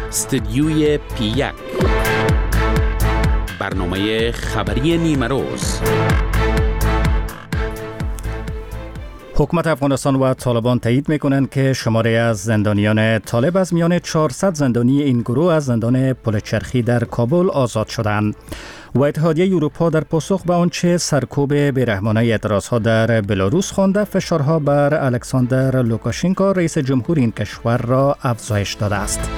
استدیوی پی1 برنامه خبری نیمه روز. حکومت افغانستان و طالبان تایید می‌کنند که شماری از زندانیان طالب از میان 400 زندانی این گروه از زندان پل چرخی در کابل آزاد شدند. و اتحادیه اروپا در پاسخ به آنچه سرکوب بیرحمانه اعتراضها در بلاروس خوانده، فشارها بر الکساندر لوکاشنکو رئیس جمهور این کشور را افزایش داده است.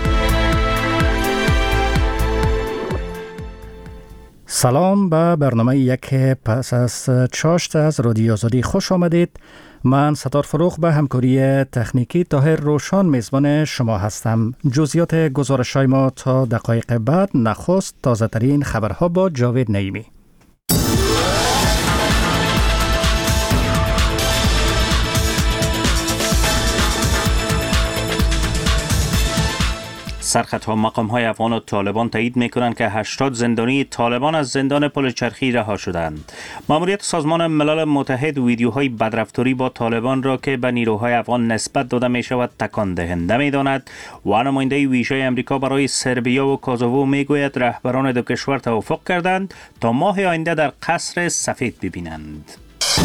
سلام به برنامه یک پس از چاشت از رادیو آزادی خوش آمدید. من ستار فروغ به همکاری تکنیکی طاهر روشان میزبان شما هستم. جزئیات گزارش‌های ما تا دقایق بعد. نخست تازه ترین خبرها با جاوید نعیمی. سرخطها مقام‌های افغان و طالبان تایید می‌کنند که 80 زندانی طالبان از زندان پل چرخی رها شدند. ماموریت سازمان ملل متحد ویدیوهای بدرفتاری با طالبان را که به نیروهای افغان نسبت داده می‌شود تکان دهنده می‌داند و نماینده ویژه آمریکا برای سربیا و کوزوو می‌گوید رهبران دو کشور توافق کردند تا ماه آینده در قصر سفید ببینند.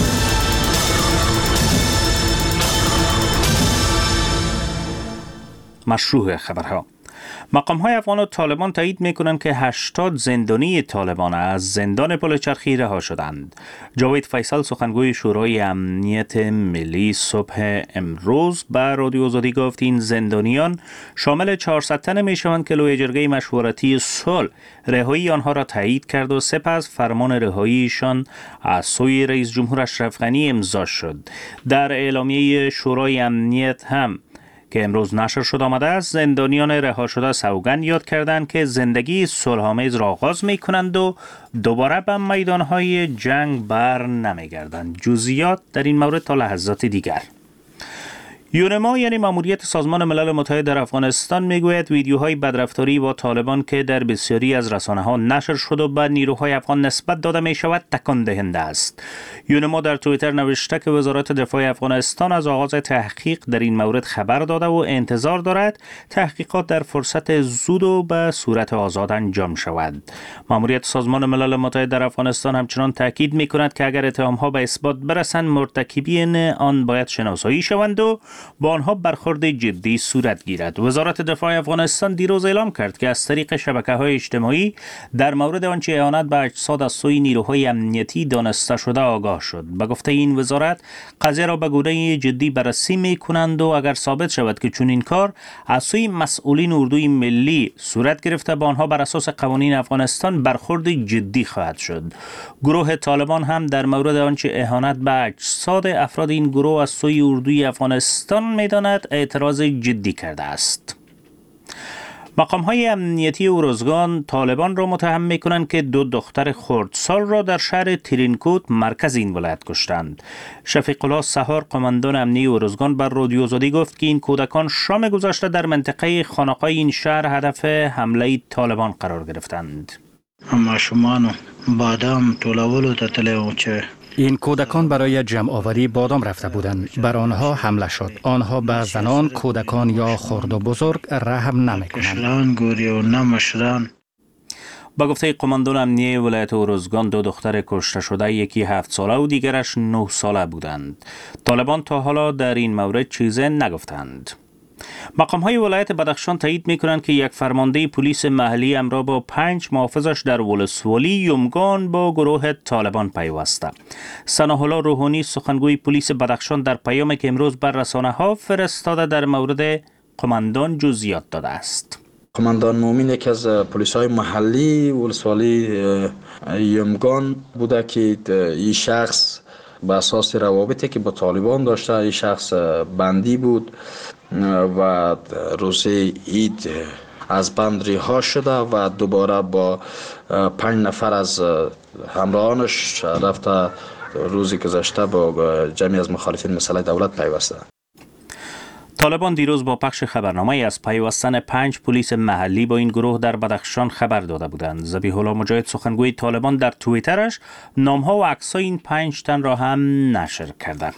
مشروع خبرها. مقام‌های افغان و طالبان تایید می‌کنند که 80 زندانی طالبان از زندان پل چرخی رها شدند. جاوید فیصل سخنگوی شورای امنیت ملی صبح امروز به رادیو آزادی گفت این زندانیان شامل 400 تن می‌شوند که لوی جرگه مشورتی صلح رهایی آنها را تایید کرد و سپس فرمان رهاییشان از سوی رئیس جمهور اشرف غنی امضا شد. در اعلامیه شورای امنیت هم که امروز نشر شد آمده است، زندانیان رها شده سوگند یاد کردند که زندگی صلح‌آمیز را آغاز می‌کنند و دوباره به میدان‌های جنگ بر نمی‌گردند. جزئیات در این مورد تا لحظات دیگر. یونما یعنی ماموریت سازمان ملل متحد در افغانستان میگوید ویدیوهای بدرفتاری با طالبان که در بسیاری از رسانه‌ها نشر شد و به نیروهای افغان نسبت داده می شود تکان دهنده است. یونما در توییتر نوشته که وزارت دفاع افغانستان از آغاز تحقیق در این مورد خبر داده و انتظار دارد تحقیقات در فرصت زود و به صورت آزاد انجام شود. ماموریت سازمان ملل متحد در افغانستان همچنان تاکید می‌کند که اگر اتهام‌ها به اثبات برسند مرتکبین آن باید شناسایی شوند و با آنها برخورد جدی صورت گیرد. وزارت دفاع افغانستان دیروز اعلام کرد که از طریق شبکه‌های اجتماعی در مورد آنچه اهانت به اجساد از سوی نیروهای امنیتی دانسته شده آگاه شد. به گفته این وزارت قضیه را به گونه جدی بررسی می‌کنند و اگر ثابت شود که چون این کار از سوی مسئولین اردوی ملی صورت گرفته با آنها بر اساس قوانین افغانستان برخورد جدی خواهد شد. گروه طالبان هم در مورد آنچه اهانت به اجساد افراد این گروه از سوی اردوی افغانستان می‌داند اعتراض جدی کرده است. مقام‌های امنیتی اروزگان طالبان را متهم می‌کنند که 2 دختر خردسال را در شهر ترینکوت مرکز این ولایت کشتند. شفیق الله سحار قماندان امنی اروزگان بر رادیو آزادی گفت که این کودکان شام گذشته در منطقه خانقاه این شهر هدف حمله طالبان قرار گرفتند. ماشومان بادام طولولو تتلو چه این کودکان برای جمع آوری بادام رفته بودند. بر آنها حمله شد. آنها به زنان، کودکان یا خرد و بزرگ رحم نمی‌کنند. با گفته قماندان امنیه ولایت اروزگان 2 دختر کشته شده، یکی 7 ساله و دیگرش 9 ساله بودند. طالبان تا حالا در این مورد چیزی نگفتند. مقام‌های ولایت بدخشان تایید می‌کنند که یک فرمانده پلیس محلی همراه با 5 محافظش در ولسوالی یمگان با گروه طالبان پیوسته. ثناء الله روحانی سخنگوی پلیس بدخشان در پیامی که امروز بر رسانه‌ها فرستاده در مورد قماندان جزئیات داده است. قماندان مومین یکی از پلیس‌های محلی ولسوالی یمگان بوده که این شخص به اساس روابطی که با طالبان داشته، این شخص بندی بود و روز عید از بند رها شده و دوباره با 5 نفر از همراهانش رفته روزی گذشته با جمعی از مخالفین مسئله دولت پیوسته. طالبان دیروز با پخش خبرنامه از پیوستن 5 پلیس محلی با این گروه در بدخشان خبر داده بودند. ذبیح الله مجاهد سخنگوی طالبان در توییترش نام‌ها و عکس‌های این 5 تن را هم نشر کرده.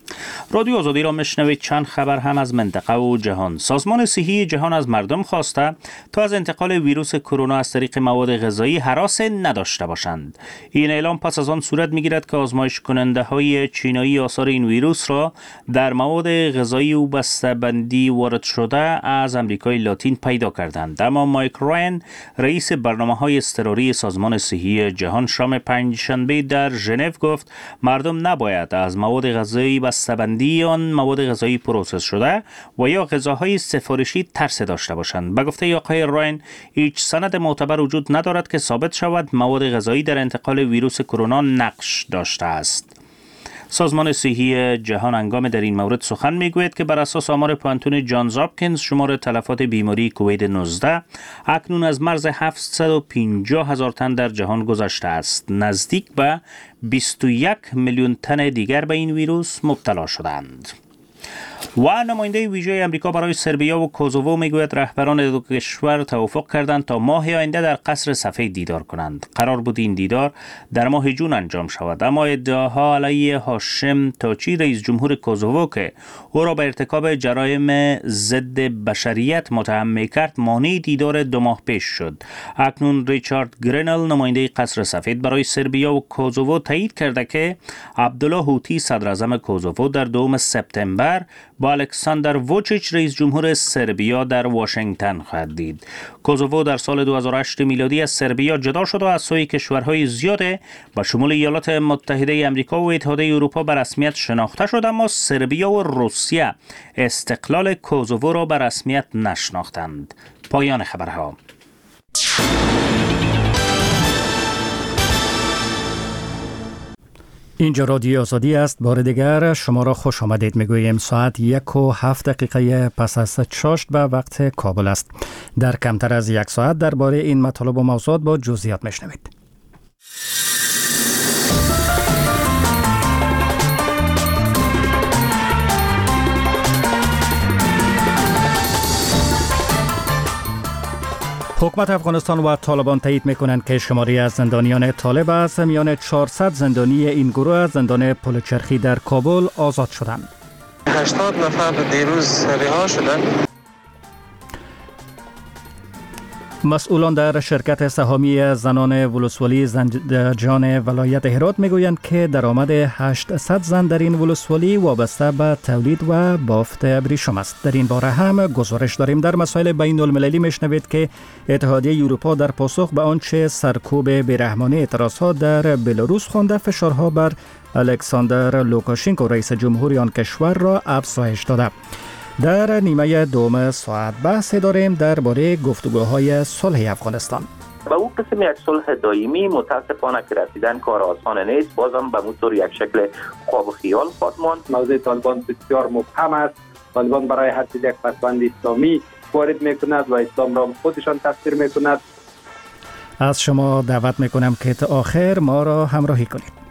رادیو آزادی را میشنوید. چند خبر هم از منطقه و جهان. سازمان صحی جهان از مردم خواسته تا از انتقال ویروس کرونا از طریق مواد غذایی هراس نداشته باشند. این اعلام پس از آن صورت میگیرد که آزمایش کننده های چینایی آثار این ویروس را در مواد غذایی و بسته‌بندی وارد شده از امریکای لاتین پیدا کردند. اما مایک راین، رئیس برنامه‌های اضطراری سازمان صحی جهان، شام پنجشنبه در ژنو گفت مردم نباید از مواد غذایی بسته‌بندی آن مواد غذایی پروسس شده و یا غذاهای سفارشی ترس داشته باشند. به گفته آقای راین، هیچ سند معتبر وجود ندارد که ثابت شود مواد غذایی در انتقال ویروس کرونا نقش داشته است. سازمان صحی جهان هنگام در این مورد سخن میگوید که بر اساس آمار پانتون جانز هاپکینز شمار تلفات بیماری کووید 19 اکنون از مرز 750,000 تن در جهان گذشته است. نزدیک به 21 میلیون تن دیگر به این ویروس مبتلا شدند. و نماینده ویژه امریکا برای سربیا و کوزوو میگوید رهبران دو کشور توافق کردند تا ماه آینده در قصر سفید دیدار کنند. قرار بود این دیدار در ماه جون انجام شود، اما ادعاها علیه هاشم تاچی، رئیس جمهور کوزوو، که او را به ارتکاب جرایم ضد بشریت متهم میکرد، مانع دیدار 2 ماه پیش شد. اکنون ریچارد گرینل، نماینده قصر سفید برای سربیا و کوزوو، تایید کرده که عبدالله هوتی، صدر اعظم کوزوو، در 2 سپتامبر با الکساندر ووچیچ، رئیس جمهور سربیا، در واشنگتن خواهد دید. کوزوو در سال 2008 میلادی از سربیا جدا شد و از سوی کشورهای زیاده با شمول ایالات متحده آمریکا و اتحادیه اروپا به رسمیت شناخته شد، اما سربیا و روسیه استقلال کوزوو را به رسمیت نشناختند. پایان خبرها. اینجا رادیو آزادی است. بار دیگر شما را خوش آمدید میگوییم. ساعت 1:07 پس از چاشت به وقت کابل است. در کمتر از 1 ساعت درباره این مطالب و موضوعات با جزئیات میشنوید. حکومت افغانستان و طالبان تایید میکنند که شماری از زندانیان طالب از میان 400 زندانی این گروه از زندان پل چرخی در کابل آزاد شدند. 80 نفر دیروز رها شدند. مسئولان در شرکت سهامی زنان ولسوالی زنجان ولایت هرات میگویند که درآمد 800 زن در این ولسوالی وابسته به تولید و بافت ابریشم است. در این باره هم گزارش داریم. در مسائل بین المللی میشنوید که اتحادیه اروپا در پاسخ به آنچه سرکوب بیرحمانه اعتراضها در بلاروس خوانده، فشارها بر الکساندر لوکاشنکو، رئیس جمهوری آن کشور، را افزایش داده. در نیمه دوم ساعت بحث داریم درباره گفتگوهای صلح افغانستان. به اون قسم یک صلح دائمی متاسفانه که رسیدن کار آسان نیست. بازم به موتور یک شکل خواب و خیال خواهد ماند. موضوع طالبان بسیار مبهم است. طالبان برای هر چیز یک پسوند اسلامی وارد میکند و اسلام را خودشان تفسیر میکند. از شما دعوت میکنم که تا آخر ما را همراهی کنید.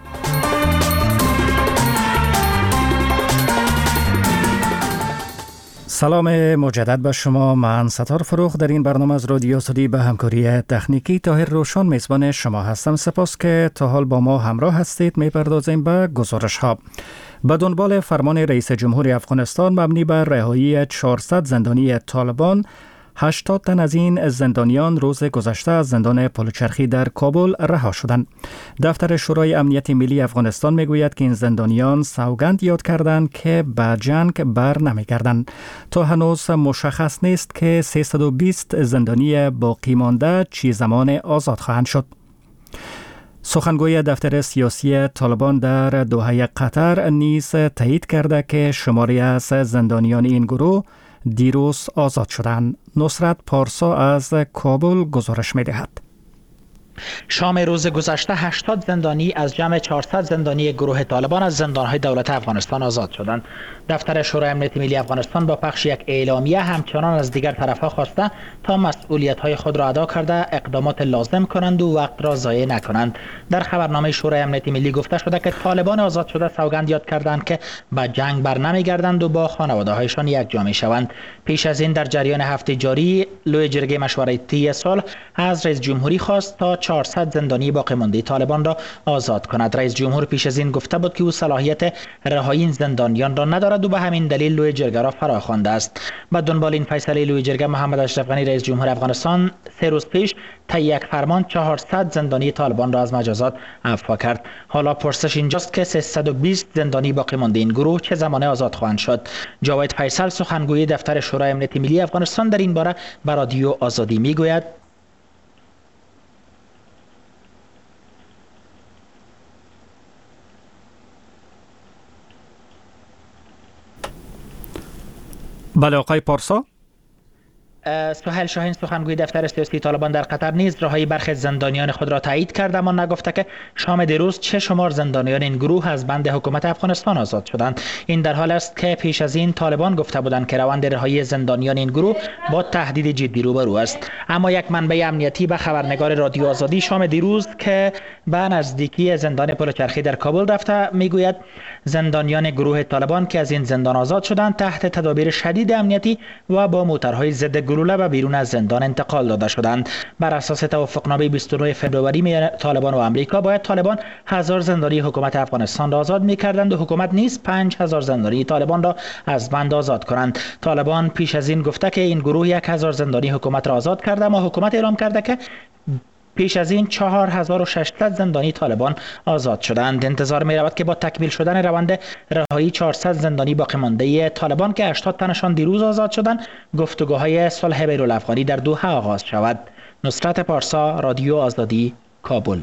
سلام مجدد به شما. من ستار فروخ در این برنامه از رادیو آزادی به همکاری تکنیکی طاهر روشن میزبان شما هستم. سپاس که تا حال با ما همراه هستید. میپردازیم به گزارش ها. به دنبال فرمان رئیس جمهور افغانستان مبنی بر رهایی 400 زندانی طالبان، 80 تن از این زندانیان روز گذشته از زندان پل چرخی در کابل رها شدند. دفتر شورای امنیت ملی افغانستان میگوید که این زندانیان سوگند یاد کردند که به جنگ بر نمیگردند. تا هنوز مشخص نیست که 320 زندانی باقی مانده چه زمان آزاد خواهند شد. سخنگوی دفتر سیاسی طالبان در دوحه قطر نیز تایید کرده که شماری از زندانیان این گروه دیروز آزاد شدند. نصرت پارسا از کابل گزارش می‌دهد. شام روز گذشته 80 زندانی از جمع 400 زندانی گروه طالبان از زندان‌های دولت افغانستان آزاد شدند. دفتر شورای امنیت ملی افغانستان با پخش یک اعلامیه همچنان از دیگر طرف‌ها خواسته تا مسئولیت‌های خود را ادا کرده اقدامات لازم کنند و وقت را ضایع نکنند. در خبرنامه شورای امنیت ملی گفته شده که طالبان آزاد شده سوگند یاد کردند که به جنگ بر نمیگردند و با خانواده‌هایشان یک جا می‌شوند. پیش از این در جریان هفته جاری لوی جرگه مشورتی صلح از رئیس جمهوری خواست تا 400 زندانی باقی مانده طالبان را آزاد کند. رئیس جمهور پیش از این گفته بود که او صلاحیت رهایی این زندانیان را ندارد و به همین دلیل لوی جرگه را فرا خوانده است. به دنبال این فیصله لوی جرگه، محمد اشرف غنی رئیس جمهور افغانستان 3 روز پیش طی یک فرمان 400 زندانی طالبان را از مجازات عفو کرد. حالا پرسش اینجاست که 320 زندانی باقی مانده این گروه چه زمانه آزاد خواهند شد؟ جاوید فیصل سخنگوی دفتر شورای امنیت ملی افغانستان در این باره به رادیو آزادی میگوید: بله آقای پارسا. سهیل شاهین سخنگوی دفتر سیاسی طالبان در قطر نیز رهایی برخی زندانیان خود را تایید کرد، اما نگفته که شام دیروز چه شمار زندانیان این گروه از بند حکومت افغانستان آزاد شدند. این در حال است که پیش از این طالبان گفته بودند که روند رهایی زندانیان این گروه با تهدید جدی روبرو است. اما یک منبع امنیتی به خبرنگار رادیو آزادی شام دیروز که به نزدیکی زندان پلچرخی در کابل رفته میگوید زندانیان گروه طالبان که از این زندان آزاد شدند تحت تدابیر شدید امنیتی و با موترهای ضد گلوله به بیرون از زندان انتقال داده شدند. بر اساس توافقنامه 29 فوریه میان طالبان و آمریکا باید طالبان 1000 زندانی حکومت افغانستان را آزاد می‌کردند و حکومت نیز 5000 زندانی طالبان را از بند آزاد کنند. طالبان پیش از این گفته که این گروه 1000 زندانی حکومت را آزاد کرده، اما حکومت اعلام کرده که پیش از این 4600 زندانی طالبان آزاد شدند. انتظار می رود که با تکمیل شدن روند رهایی 400 زندانی باقی مانده طالبان که 80 تنشان دیروز آزاد شدند، گفتگوهای صلح بین‌الافغانی در دوحه آغاز شود. نصرت پارسا، رادیو آزادی، کابل.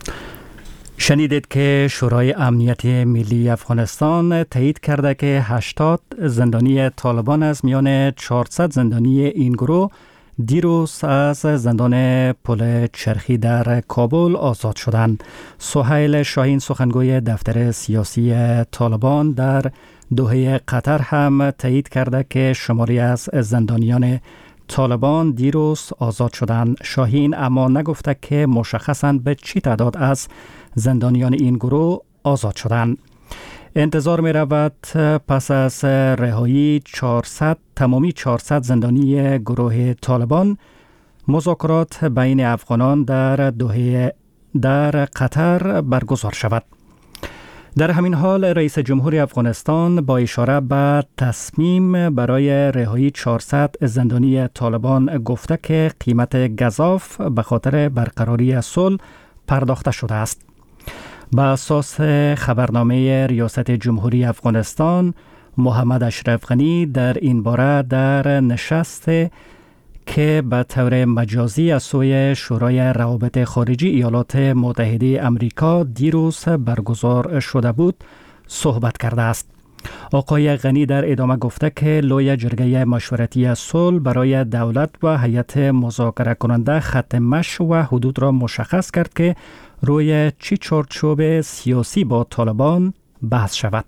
شنیدید که شورای امنیت ملی افغانستان تایید کرده که 80 زندانی طالبان از میان 400 زندانی این گروه دیروز از زندان پل چرخی در کابل آزاد شدند. سهیل شاهین سخنگوی دفتر سیاسی طالبان در دوحه قطر هم تایید کرده که شماری از زندانیان طالبان دیروز آزاد شدند. شاهین اما نگفته که مشخصاً به چی تعداد از زندانیان این گروه آزاد شدند. انتظار می رود پس از رهایی تمامی 400 زندانی گروه طالبان مذاکرات بین افغانان در دوحه در قطر برگزار شود. در همین حال رئیس جمهور افغانستان با اشاره به تصمیم برای رهایی 400 زندانی طالبان گفته که قیمت گزاف به خاطر برقراری صلح پرداخته شده است. به اساس خبرنامه ریاست جمهوری افغانستان، محمد اشرف غنی در این باره در نشست که به طور مجازی از سوی شورای روابط خارجی ایالات متحده امریکا دیروز برگزار شده بود صحبت کرده است. آقای غنی در ادامه گفته که لوی جرگه مشورتی صلح برای دولت و هیئت مذاکره کننده خط مشی و حدود را مشخص کرد که روی چی چارچوب سیاسی با طالبان بحث شود.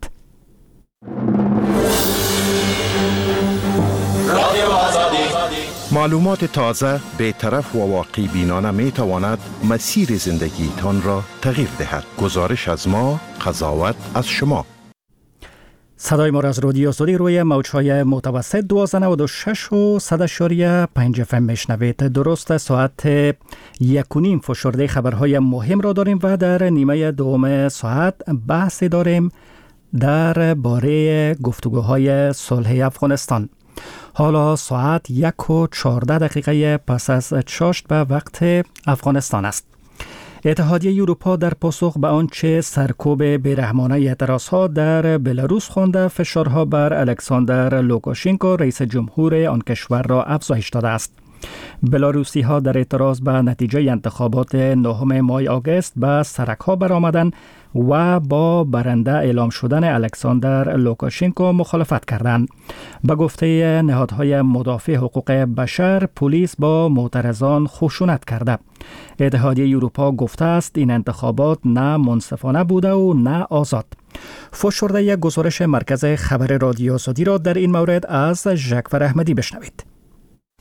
معلومات تازه، بی‌طرف و واقع بینانه می تواند مسیر زندگی تان را تغییر دهد. گزارش از ما، قضاوت از شما. صدای ما را از رادیو آزادی روی موج‌های متوسط 1296 و 100.5 FM میشنوید. درست ساعت 1:30 فشرده خبرهای مهم را داریم و در نیمه دوم ساعت بحثی داریم در باره گفتگوهای صلح افغانستان. حالا ساعت 1:14 پس از چاشت به وقت افغانستان است. اتحادیه اروپا در پاسخ به آنچه سرکوب بیرحمانه اعتراضها در بلاروس خوانده، فشارها بر الکساندر لوکاشنکو رئیس جمهور آن کشور را افزایش داده است. بلاروسی ها در اعتراض به نتیجه انتخابات 9 ماه آگوست به سرک‌ها برآمدند و با برنده اعلام شدن الکساندر لوکاشنکو مخالفت کردند. به گفته نهادهای مدافع حقوق بشر، پلیس با معترضان خشونت کرده. اتحادیه اروپا گفته است این انتخابات نه منصفانه بوده و نه آزاد. فشرده یک گزارش مرکز خبر رادیو آزادی را در این مورد از ژکفر احمدی بشنوید.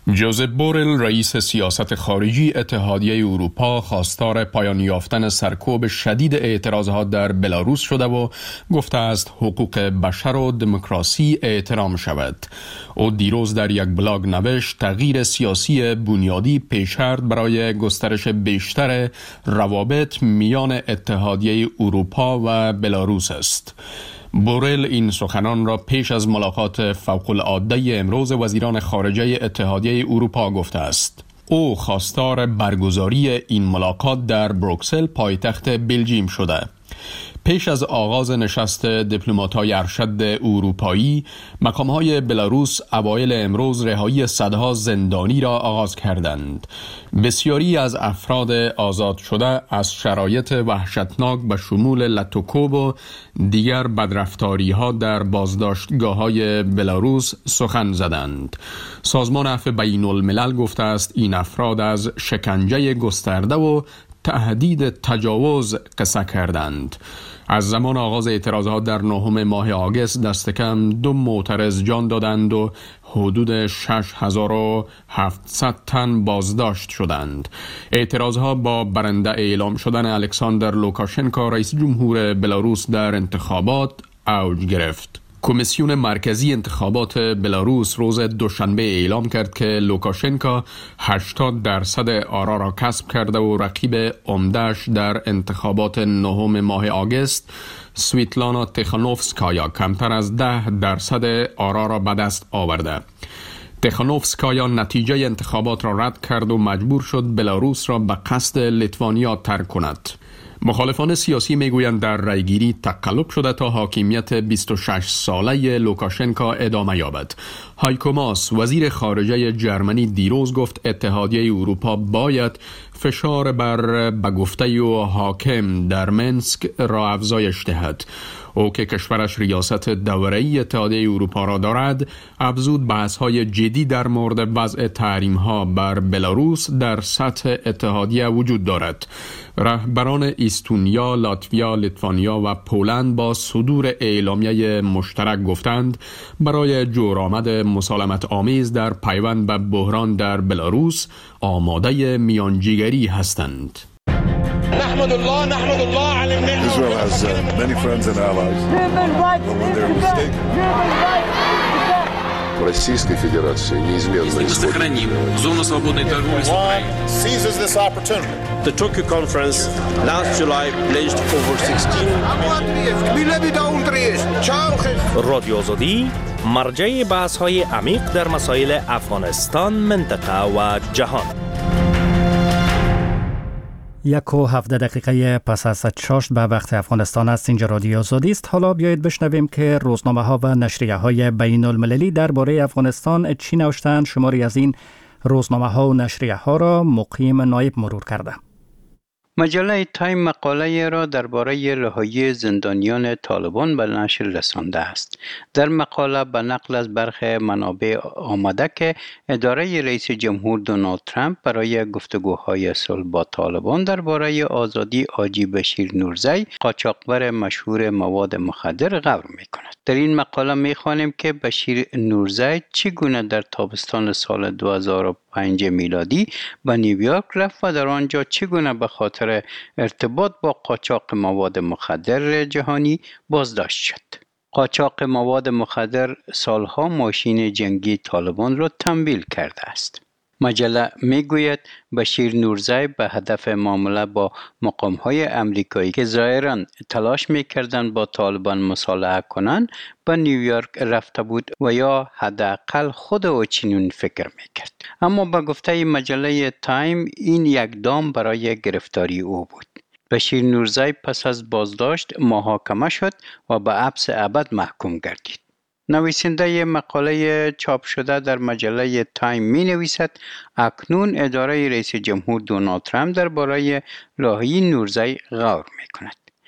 جوزپ بورل رئیس سیاست خارجی اتحادیه اروپا خواستار پایان یافتن سرکوب شدید اعتراضات در بلاروس شده و گفته است حقوق بشر و دموکراسی احترام شود. او دیروز در یک بلاگ نوشت تغییر سیاسی بنیادی پیش‌شرط برای گسترش بیشتر روابط میان اتحادیه اروپا و بلاروس است. بورل این سخنان را پیش از ملاقات فوق‌العاده امروز وزیران خارجه اتحادیه اروپا گفته است. او خواستار برگزاری این ملاقات در بروکسل پایتخت بلژیم شده. پیش از آغاز نشست دیپلمات‌های ارشد اروپایی، مقام‌های بلاروس اوایل امروز رهایی صدها زندانی را آغاز کردند. بسیاری از افراد آزاد شده از شرایط وحشتناک به شمول لتوکوب و دیگر بدرفتاری‌ها در بازداشتگاه‌های بلاروس سخن زدند. سازمان عفو بین‌الملل گفته است این افراد از شکنجه گسترده و تهدید تجاوز قصه کردند. از زمان آغاز اعتراضات در 9 ماه آگوست دست کم 2 معترض جان دادند و حدود 6700 تن بازداشت شدند. اعتراضها با برنده اعلام شدن الکساندر لوکاشنکو رئیس جمهور بلاروس در انتخابات اوج گرفت. کمیسیون مرکزی انتخابات بلاروس روز دوشنبه اعلام کرد که لوکاشنکو 80% آرا را کسب کرده و رقیب عمده‌اش در انتخابات 9 ماه آگوست سویتلانا تیخانوفسکایا کمتر از 10% آرا را به دست آورده. تیخانوفسکایا نتیجه انتخابات را رد کرد و مجبور شد بلاروس را به قصد لیتوانیا ترک کند. مخالفان سیاسی میگویند در رایگیری تقلب شده تا حاکمیت 26 ساله لوکاشنکو ادامه یابد. هایکو ماس وزیر خارجه جرمنی دیروز گفت اتحادیه اروپا باید فشار بر به گفته و حاکم در منسک را افزایش دهد. او که کشورش ریاست دوره‌ای اتحادیه اروپا را دارد، افزود بحث‌های جدی در مورد وضع تحریم‌ها بر بلاروس در سطح اتحادیه وجود دارد. رهبران استونیا، لاتویا، لیتوانیا و پولند با صدور اعلامیه مشترک گفتند برای جورآمد مسالمت آمیز در پیوند به بحران در بلاروس آماده میانجیگری هستند. نحمد الله على النعمة. Israel has many friends and allies. When they're mistaken. Российской Федерации неизменно мы сохраним зону свободной торговли с Украиной. Seizes this opportunity. The Tokyo conference last July pledged over 16 رادیو آزادی مرجع بحث‌های عمیق در مسائل افغانستان، منطقه و جهان. 1:17 پس از 6 به وقت افغانستان است. اینجا رادیو آزادی است. حالا بیایید بشنویم که روزنامه ها و نشریه های بین المللی درباره افغانستان چی نوشتند. شماری از این روزنامه ها و نشریه ها را مقیم نایب مرور کرده. مجله تایم مقاله را درباره رهایی زندانیان طالبان به نشر رسانده است. در مقاله به نقل از برخی منابع آمده که اداره رئیس جمهور دونالد ترامپ برای گفتگوهای صلح با طالبان درباره آزادی حاجی بشیر نورزی، قاچاقبر مشهور مواد مخدر، غور می‌کند. در این مقاله می‌خوانیم که بشیر نورزی چگونه در تابستان سال 2005 میلادی به نیویورک رفت و در آنجا چگونه به خاطر ارتباط با قاچاق مواد مخدر جهانی بازداشت شد. قاچاق مواد مخدر سالها ماشین جنگی طالبان را تمویل کرده است. مجله میگوید بشیر نورزی به هدف معامله با مقام‌های امریکایی که ظاهراً تلاش می‌کردند با طالبان مصالحه کنند به نیویورک رفته بود و یا حداقل خود او چنین فکر می‌کرد. اما به گفته مجله تایم این یک دام برای گرفتاری او بود. بشیر نورزی پس از بازداشت محاکمه شد و به حبس ابد محکوم گردید. نویسنده مقاله چاپ شده در مجله تایم می نویسد اکنون اداره رئیس جمهور دونالد ترامپ درباره رهایی نورزی غور می کند.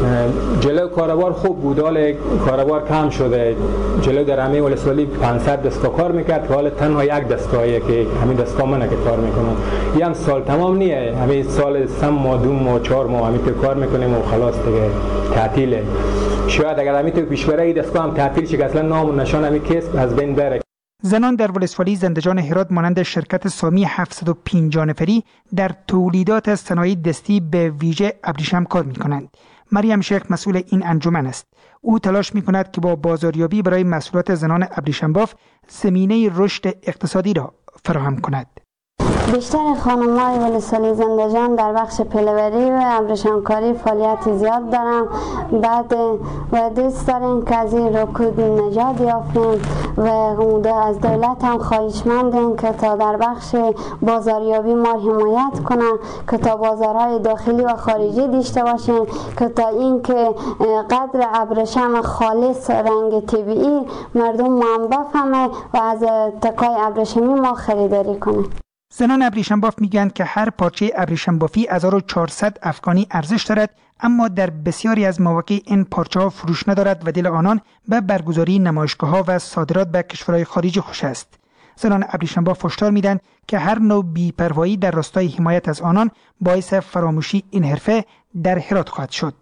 جلو کاروبار خوب بود، حال کاروبار کم شده. جلو در همه ولسوالی 500 دستگاه کار میکرد که حالا تنها یک دستگاهیه که همین دستگاه منه که کار میکنم. یه هم سال تمام نیه، همین سال 3 ماه 2 ماه 4 ماه همین تو کار میکنیم و خلاص دیگه تعطیله. شاید اگر همین تو پیش بره دستگاه هم تعطیل شه که اصلا نام و نشان همین کسب از بین بره. زنان در ولسوالی زندجان هرات مانند شرکت سامی 750 نفری در تولیدات صنایع دستی به ویژه ابریشم کار میکنند. مریم شیخ مسئول این انجمن است. او تلاش میکند که با بازاریابی برای محصولات زنان ابریشم باف زمینه رشد اقتصادی را فراهم کند. بیشتر خانم‌های ولسوالی زندجان در بخش پله‌وری و ابریشمکاری فعالیت زیاد دارن. بعد و دوست داریم که از این رکود نجات یافتیم و از دولت هم خواهشمندیم که تا در بخش بازاریابی ما حمایت کنن، که تا بازارهای داخلی و خارجی داشته باشیم، که تا این که قدر ابریشم خالص رنگ طبیعی مردم ما بفهمه و از تکای ابریشمی ما خریداری کنه. زنان ابریشم باف میگویند که هر پارچه ابریشم بافی 1400 افغانی ارزش دارد، اما در بسیاری از مواقع این پارچه ها فروش ندارد و دل آنان به برگزاری نمایشگاه ها و صادرات به کشورهای خارجی خوش است. زنان ابریشم باف هشدار میدن که هر نوع بی‌پروایی در راستای حمایت از آنان باعث فراموشی این حرفه در هرات خواهد شد.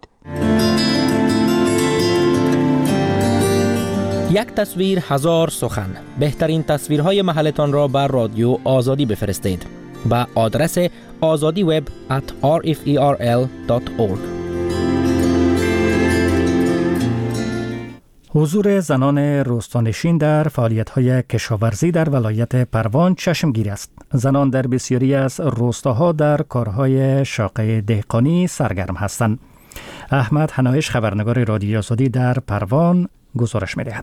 یک تصویر هزار سخن. بهترین تصویرهای محلتان را بر رادیو آزادی بفرستید به آدرس azadiweb@rferl.org. حضور زنان روستانشین در فعالیت‌های کشاورزی در ولایت پروان چشمگیر است. زنان در بسیاری از روستاها در کارهای شاقه دهقانی سرگرم هستند. احمد حنایش خبرنگار رادیو آزادی در پروان گزارش می‌دهد.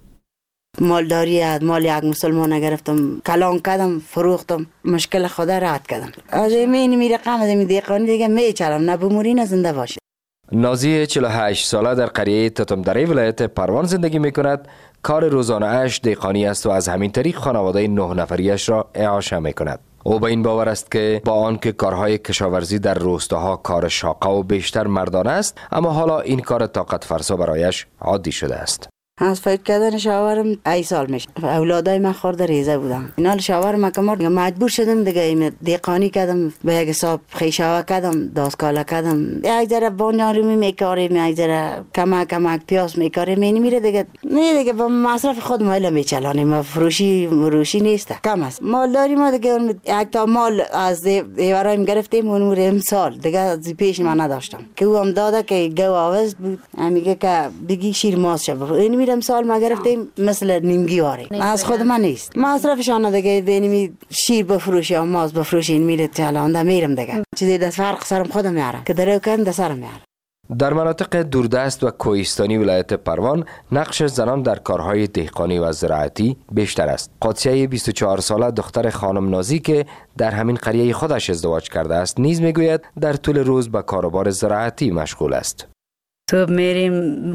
مالداری مال یک مسلمان گرفتم، کلان کردم، فروختم، مشکل خدا رد کردم. از این رقم از این دهقانی دیگه میچرم، نه بموری نه زنده باشه. نازی 48 ساله در قریه تتمدره ولایت پروان زندگی میکند. کار روزانه اش دهقانی است و از همین طریق خانواده 9 نفریش را اعاشه میکند. او به این باور است که با آنکه کارهای کشاورزی در روستاها کار شاقه و بیشتر مردانه است، اما حالا این کار طاقت فرسا برایش عادی شده است. از فوت کردن شوهرم ای سال میشه. اولادای من خورده ریزه بودم. اینا شوهرم که مرد مجبور شدم دیگه دهقانی کردم، به یک حساب خیشاوه کردم، داسکاله کردم. یک ذره بانیاری میکاریم، یک ذره کمک پیاز میکاریم. میره دیگه نه دیگه با مصرف خود ما میچلانیم. فروشی نیست، کم است. مالداری ما دیگه یک تا مال از دیورایم گرفتیم اون امسال دیگه از پیش من نداشتم که او هم داده که گو آوز بود. میگه که بگی شیر ماست شه. امسال ما گرفتیم مثل نیمگیواری. از خود من نیست. مصرفشان دیگه بینیم شیر بفروشی یا ماست بفروشی این میره چلانده میرم دیگه. چیزی دست فرق سرم خودم میارم که درو کردم دست سرم میارم. در مناطق دوردست و کوهستانی ولایت پروان نقش زنان در کارهای دهقانی و زراعتی بیشتر است. قدسیه 24 ساله دختر خانم نازی که در همین قریه خودش ازدواج کرده است نیز میگوید در طول روز به کاروبار زراعتی مشغول است. صبح میریم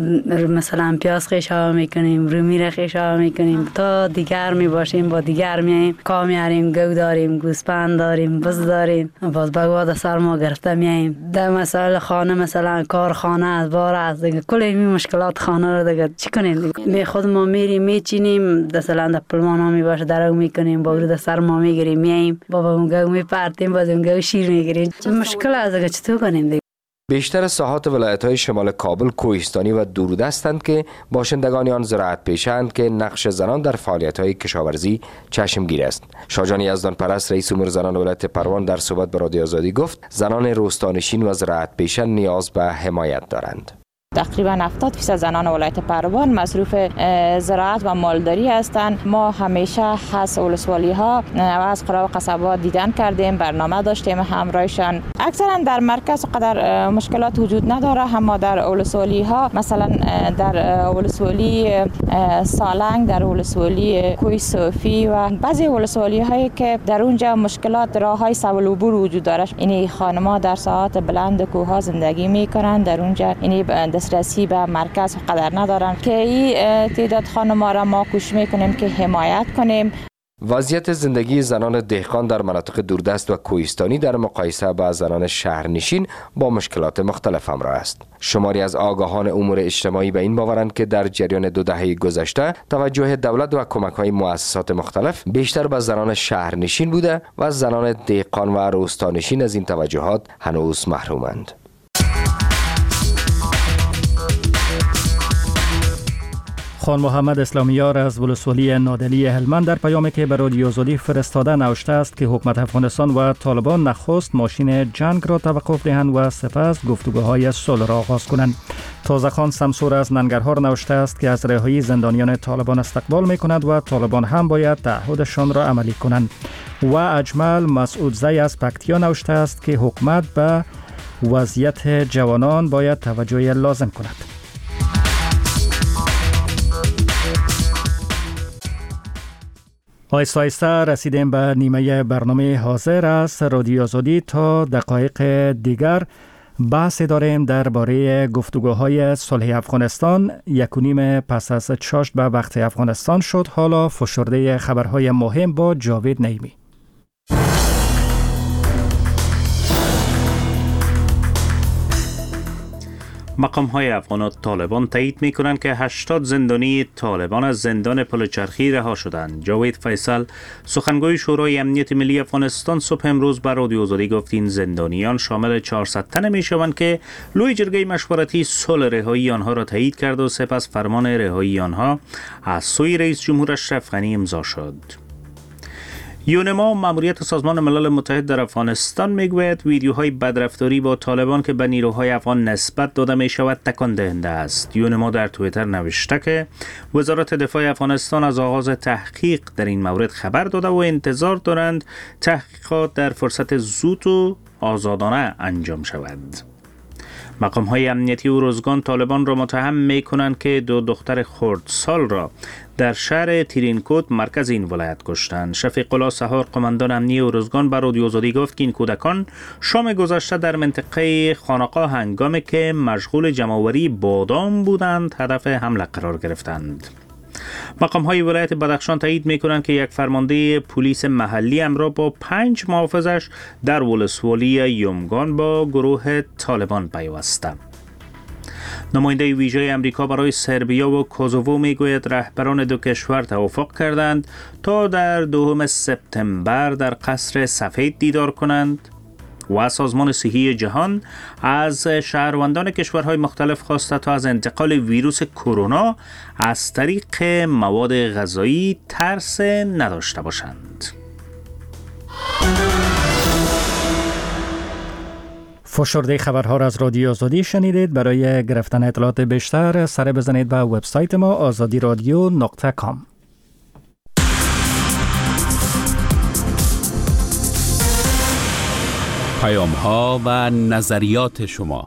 مثلا پیاز خیشاوه میکنیم، رومی را خیشاوه میکنیم تا دیگر میباشیم، با دیگر میاییم کا میاریم، گو داریم، گوسپند داریم، بز داریم، باز بگواد سر ما گرفته میاییم. در مسائل خانه مثلا کارخانه از بار از دیگه کل این مشکلات خانه رو دیگه چی کنیم دیگه. می خود ما میریم میچینیم، مثلا در پلمان ها میباشه درو میکنیم، با در سر ما میگیریم میاییم، با اون گو میپرتیم، باز اون گو شیر میگیریم. مشکل از دیگه چطور کنیم دیگه. بیشتر ساحات ولایت‌های شمال کابل کوهستانی و دوردستند که باشندگان آن زراعت پیشند که نقش زنان در فعالیت‌های کشاورزی چشمگیر است. شاجان یزدان پرست رئیس امور زنان ولایت پروان در صحبت با رادیو آزادی گفت زنان روستانشین و زراعت پیشه نیاز به حمایت دارند. تقریبا 70% زنان ولایت پروان مصروف زراعت و مالداری هستند. ما همیشه از ولسوالی ها و از قرا و قصبات دیدن کردیم، برنامه داشتیم همراهشان. اکثرا در مرکز قدر مشکلات وجود نداره، اما در ولسوالی ها مثلا در ولسوالی سالنگ، در ولسوالی کوی صوفی و بعضی ولسوالی هایی که در اونجا مشکلات راه های سبل عبور وجود داره. این خانم‌ها در ساحات بلند کوه ها زندگی میکنن، در اونجا دسترسی به مرکز قدر ندارن که این تعداد خانم‌ها را ما کوشش میکنیم که حمایت کنیم. وضعیت زندگی زنان دهقان در مناطق دوردست و کوهستانی در مقایسه با زنان شهرنشین با مشکلات مختلف همراه است. شماری از آگاهان امور اجتماعی به این باورند که در جریان 2 دهه گذشته توجه دولت و کمک‌های مؤسسات مختلف بیشتر به زنان شهرنشین بوده و زنان دهقان و روستانشین از این توجهات هنوز محرومند. خان محمد اسلامیار از ولسوالی نادلی هلمند در پیامی که به رادیو آزادی فرستاده نوشته است که حکومت افغانستان و طالبان نخست ماشین جنگ را توقف دهند و سپس گفتگوهای صلح را آغاز کنند. تازه خان سمسور از ننگرهار نوشته است که از رهایی زندانیان طالبان استقبال می کند و طالبان هم باید تعهدشان را عملی کنند. و اجمل مسعودزی از پکتیا نوشته است که حکومت به وضعیت جوانان باید توجه لازم کند. آیسته آیسته رسیدیم به نیمه برنامه حاضر است رادیو آزادی. تا دقایق دیگر بحث داریم درباره گفتگوهای صلح افغانستان. 1:30 پس از چاشت به وقت افغانستان شد. حالا فشرده خبرهای مهم با جاوید نعیمی. مقام‌های افغان و طالبان تایید می‌کنند که 80 زندانی طالبان از زندان پلچرخی رها شدند. جاوید فیصل سخنگوی شورای امنیت ملی افغانستان صبح امروز بر رادیو آزادی گفت این زندانیان شامل 400 تن می‌شوند که لوی جرگه مشورتی صلح رهایی آنها را تایید کرد و سپس فرمان رهایی آنها از سوی رئیس جمهور اشرف غنی امضا شد. یونما مأموریت سازمان ملل متحد در افغانستان میگوید ویدیوهای بدرفتاری با طالبان که به نیروهای افغان نسبت داده می شود تکان دهنده است. یونما در توییتر نوشته که وزارت دفاع افغانستان از آغاز تحقیق در این مورد خبر داده و انتظار دارند تحقیقات در فرصت زود و آزادانه انجام شود. مقام‌های امنیتی و روزگان طالبان را متهم می‌کنند که 2 دختر خردسال را در شهر تیرینکوت مرکز این ولایت کشتند. شفیق الله سحار قماندان امنیتی و روزگان بر رادیو آزادی گفت که این کودکان شام گذشته در منطقه خانقاه هنگامی که مشغول جمع‌آوری بادام بودند هدف حمله قرار گرفتند. مقام‌های ولایت بدخشان تایید می‌کنند که یک فرمانده پلیس محلی همراه با 5 محافظش در ولسوالی یومگان با گروه طالبان پیوسته. نماینده ویژه امریکا برای سربیا و کوزوو میگوید رهبران 2 کشور توافق کردند تا در 2 سپتامبر در قصر سفید دیدار کنند و سازمان صحی جهان از شهروندان کشورهای مختلف خواسته تا از انتقال ویروس کرونا از طریق مواد غذایی ترس نداشته باشند. فشرده خبرها را از رادیو آزادی شنیدید. برای گرفتن اطلاعات بیشتر سر بزنید به وبسایت ما azadiradio.com. پیام‌ها و نظریات شما.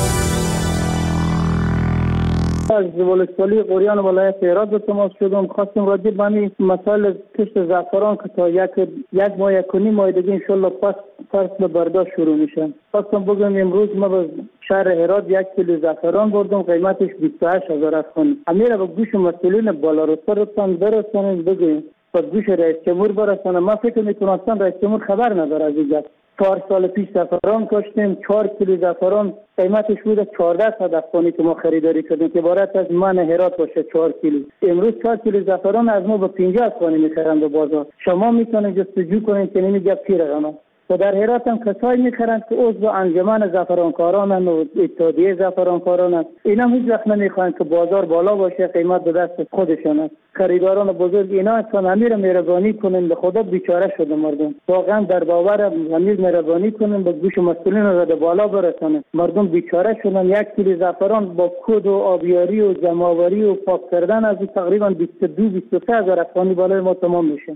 از ولسوالی قریان ولایت هرات به تماس شدم. خواستم راجع به این مسائل کشت زعفران که تا یک ماه 1.5 ماه دیگه انشالله فصل برداشت شروع میشه. خواستم بگم امروز ما به شهر هرات 1 کیلو زعفران بردم، قیمتش 28000 افغانی. امیر به گوش مسئولین بالا رتبه برسانید بگویید به گوش رئیس جمهور برسانه. ما فکر میکنم رئیس جمهور خبر نداره از این. 4 سال پیش زعفران کاشتیم، 4 کیلو زعفران قیمتش بوده 1400 افغانی که ما خریداری کردیم که عبارت از من هرات باشه 4 کیلو. امروز 4 کیلو زعفران از ما به 50 افغانی میخرن به بازار. شما میتونید جستجو کنید که نمیگه چی رقمه. و در هرات هم کسایی میخرند که عضو انجمن زعفرانکاران و اتحادیه زعفرانکاران، اینا هیچ وقت نمیخواهند که بازار بالا باشه، قیمت به دست خودشان است. خریداران بزرگ اینا هستن. امیر مهربانی کنین، به خدا بیچاره شده مردم. واقعا در باور امیر مهربانی کنین، به گوش مسئولین رو به بالا برسانه. مردم بیچاره شدن. 1 کیلو زعفران با کود و آبیاری و جمع‌آوری و پاک کردن از تقریبا 22-23 هزار افغانی بالای ما تمام میشه.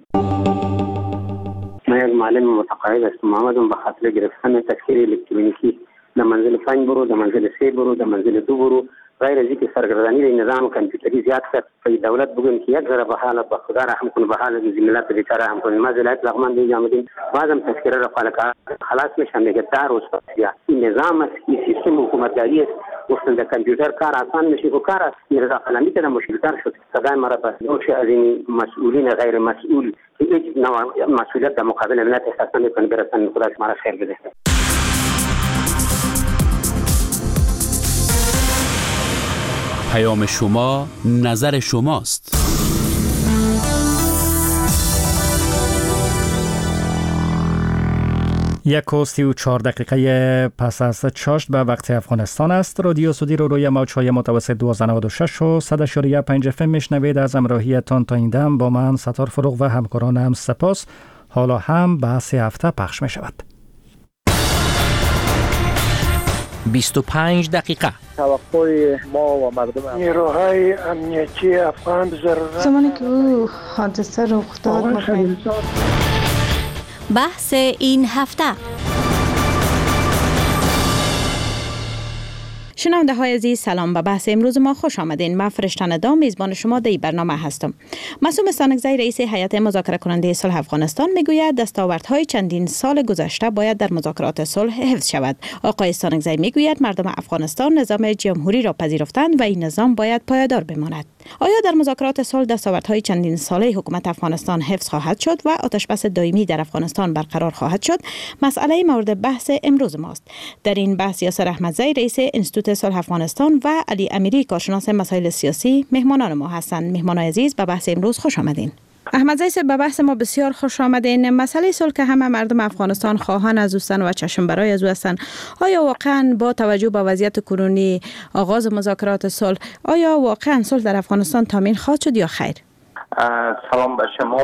من یک معلم متقاعد هستم. آمدم به خاطر گرفتن تذکره الکترونیکی در منزل 5 برو، در منزل 3 برو، در منزل 2 برو. غیر از اینکه سرگردانی در نظام کامپیوتری زیاد کرد. دولت بگویم که یک ذره به حال به خدا رحم کنه، به حال ملت بیچاره رحم کنه. ما ولایت لغمان دیگه آمدیم بعضم تذکره را خلاص میشن دیگه. در روز این نظام است، این سیستم حکومتداری است. گفتن در کامپیوتر کار آسان میشه و کار میرزا قلمی که مشکل‌تر شد. صدای مرا به نوش از این مسئولین غیر مسئول که هیچ نوع مسئولیت در مقابل ملت احساس نمی‌کنه برسن. خدا شما را خیر بده. پیام شما نظر شماست. یک و 34 دقیقه پس از چاشت به وقت افغانستان است. رادیو سودی رو روی موج‌های متوسط 1296 و 100.5 FM میشنوید. از همراهیتان تا این دم با من ستار فروغ و همکارانم سپاس. حالا هم بحث هفته پخش می شود. 25 دقیقه توقع ما و مردم نیروهای امنیتی افغان ضرورت زمانی که او حادثه رخ داد بحث این هفته. شنونده های عزیز سلام. به بحث امروز ما خوش آمدین. من فرشته ندا میزبان شما در این برنامه هستم. معصوم استانکزی رئیس هیئت مذاکره کننده صلح افغانستان میگوید دستاوردهای چندین سال گذشته باید در مذاکرات صلح حفظ شود. آقای استانکزی میگوید مردم افغانستان نظام جمهوری را پذیرفتند و این نظام باید پایدار بماند. آیا در مذاکرات صلح دستاوردهای چندین ساله حکومت افغانستان حفظ خواهد شد و آتشبس دائمی در افغانستان برقرار خواهد شد؟ مسئله مورد بحث امروز ماست. در این بحث یاسر احمدزی رئیس انستیتوت صلح افغانستان و علی امیری کارشناس مسائل سیاسی مهمانان ما هستند. مهمان عزیز به بحث امروز خوش آمدین. احمدزی صاحب به بحث ما بسیار خوش آمدین. مسئله صلح که همه مردم افغانستان خواهان از اوستن و چشم برای از او هستند، آیا واقعا با توجه به وضعیت کنونی آغاز مذاکرات صلح آیا واقعا صلح در افغانستان تامین خواهد شد یا خیر؟ سلام به شما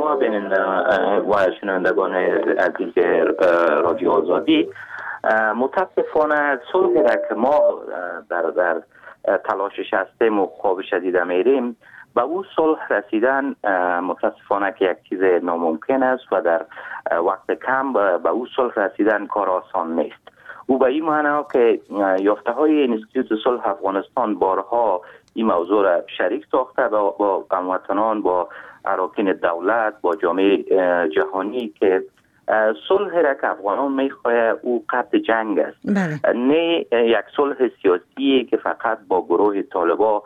و شنوندگان عزیز رادیو آزادی. متاسفانه صلحی را که ما در تلاشش هستیم و خوابش دیده میریم، به او صلح رسیدن متاسفانه که یک چیز ناممکن است و در وقت کم به او صلح رسیدن کار آسان نیست. او به این معنی که یافته های انستیتوت صلح افغانستان بارها این موضوع را شریک ساخته با هموطنان، با اراکین دولت، با جامعه جهانی که صلح را که افغانان میخواه او قطع جنگ است. نه یک صلح سیاسی که فقط با گروه طالبا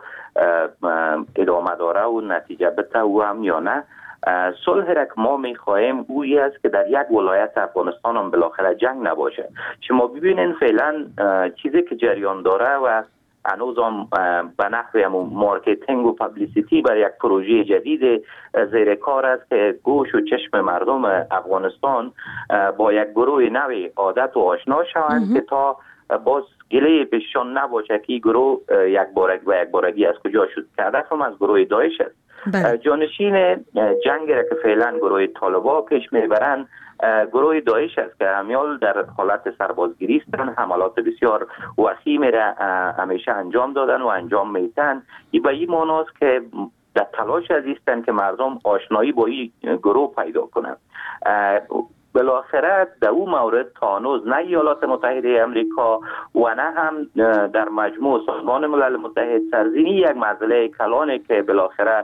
ادامه داره و نتیجه بده او هم یا نه. صلح را که ما میخواهیم اویی است که در یک ولایت افغانستان هم بالاخره جنگ نباشه. شما ببینین فعلا چیزی که جریان داره و هنوز هم به نحو مارکتینگ و پابلیسیتی بر یک پروژه جدید زیر کار است که گوش و چشم مردم افغانستان با یک گروه نوی عادت و آشنا شوند که تا باز گله پیششان نباشه که این گروه یک بارگی از کجا شد. که هدف هم از گروه داعش است. جانشین جنگ را که فعلا گروه طالبا پیش میبرند گروه داعش است که همیال در حالت سربازگیری هستند. حملات بسیار وسیع را همیشه انجام دادن و انجام میتن. این به این معنی است که در تلاش هستند که مردم آشنایی با این گروه پیدا کنند. بالاخره در اون مورد تا هنوز نه ایالات متحده امریکا و نه هم در مجموع سازمان ملل متحد سرزنی یک مسئله کلانه که بالاخره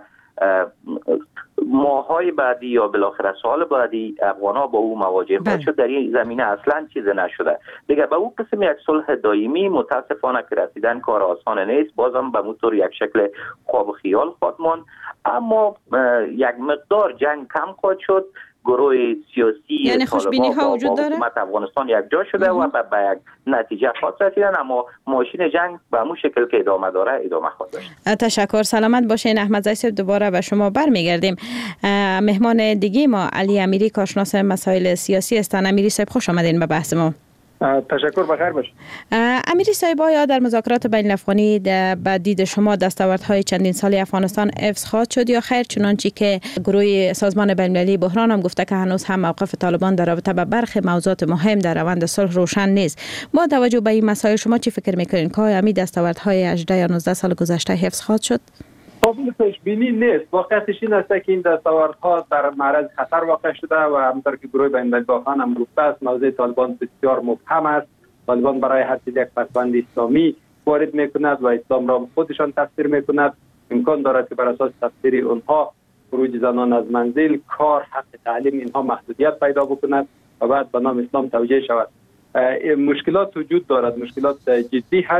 ماهای بعدی یا بالاخره سال بعدی افغانا با او مواجه خواهد شد. در این زمینه اصلا چیز نشده دیگه. به او قسم یک صلح دائمی متاسفانه که رسیدن کار آسان نیست. بازم به موتور یک شکل خواب و خیال خواهد ماند، اما یک مقدار جنگ کم خواهد شد. گروه سیاسی یعنی خوشبینی ها وجود داره؟ حکومت افغانستان یک جا شده و به یک نتیجه خواهد رسیدن، اما ماشین جنگ به همون شکل که ادامه داره ادامه خواهد داشت. تشکر. سلامت باشین. احمدزی صاحب دوباره به شما برمیگردیم. مهمان دیگه ما علی امیری کارشناس مسائل سیاسی هستند. امیری صاحب خوش آمدین به بحث ما. تشکر. بخیر باشید. امیری صاحب، آیا در مذاکرات بین الافغانی به دید شما دستاوردهای چندین سالی افغانستان حفظ خواهد شد یا خیر؟ چنانچه که گروه سازمان بین‌المللی بحران هم گفته که هنوز هم موقف طالبان در رابطه با برخی موضوعات مهم در روند صلح روشن نیست. با توجه به این مسائل شما چی فکر می‌کنین که آیا همین دستاوردهای 18 یا 19 سال گذشته حفظ خواهد شد؟ قابل پیش بینی نیست. واقعیتش این است که این دستاوردها در معرض خطر واقع شده و همونطور که گروه بین‌المللی هم گفته است موضوع طالبان بسیار مبهم است. طالبان برای هر چیز یک پسوند اسلامی وارد میکند و اسلام را خودشان تفسیر میکند. امکان دارد که بر اساس تفسیر اونها خروج زنان از منزل، کار، حق تعلیم اینها محدودیت پیدا بکند و بعد به نام اسلام توجیه شود. مشکلات وجود دارد، مشکلات جدی هست،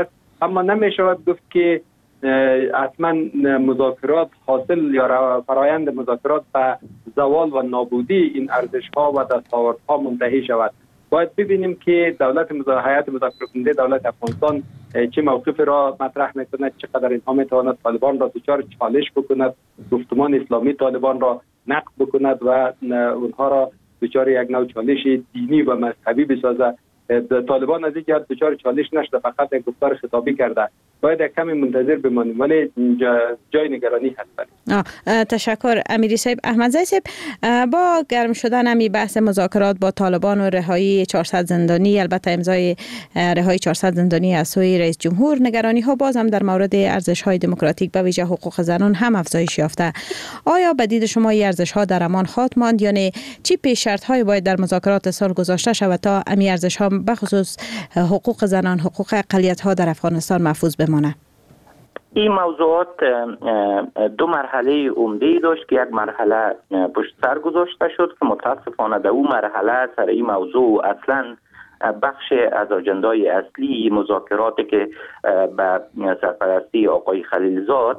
اما نمی شود گفت که حتما مذاکرات حاصل یا فرایند مذاکرات به زوال و نابودی این ارزش ها و دستاوردها منتهی شود. باید ببینیم که هیئت مذاکره کننده دولت افغانستان چه موقف را مطرح میکند، چقدر اینها میتواند طالبان را دچار چالش بکند، گفتمان اسلامی طالبان را نقد بکند و اونها را دچار یک نوع چالش دینی و مذهبی بسازد. طالبان از اینکه دچار چالش نشده، فقط یک گفتار خطابی کرده. باید کمی منتظر بمانیم، ولی جای نگرانی هست. تشکر امیری صاحب. احمدزی صاحب، با گرم شدن همی بحث مذاکرات با طالبان و رهایی 400 زندانی، البته امضای رهایی 400 زندانی از سوی رئیس جمهور، نگرانی ها باز هم در مورد ارزش های دموکراتیک به ویژه حقوق زنان هم افزایش یافته. آیا به دید شما این ارزش ها در امان خواهد ماند، یعنی چی پیش شرط های باید در مذاکرات سال گذشته شود تا امی ارزش ها به خصوص حقوق زنان، حقوق اقلیت ها در افغانستان محفوظ بمانه؟ این موضوعات دو مرحله عمده داشت که یک مرحله پشت سر گذاشته شد که متاسفانه در اون مرحله سر این موضوع اصلا بخش از اجندای اصلی مذاکراتی که به سرپرستی آقای خلیلزاد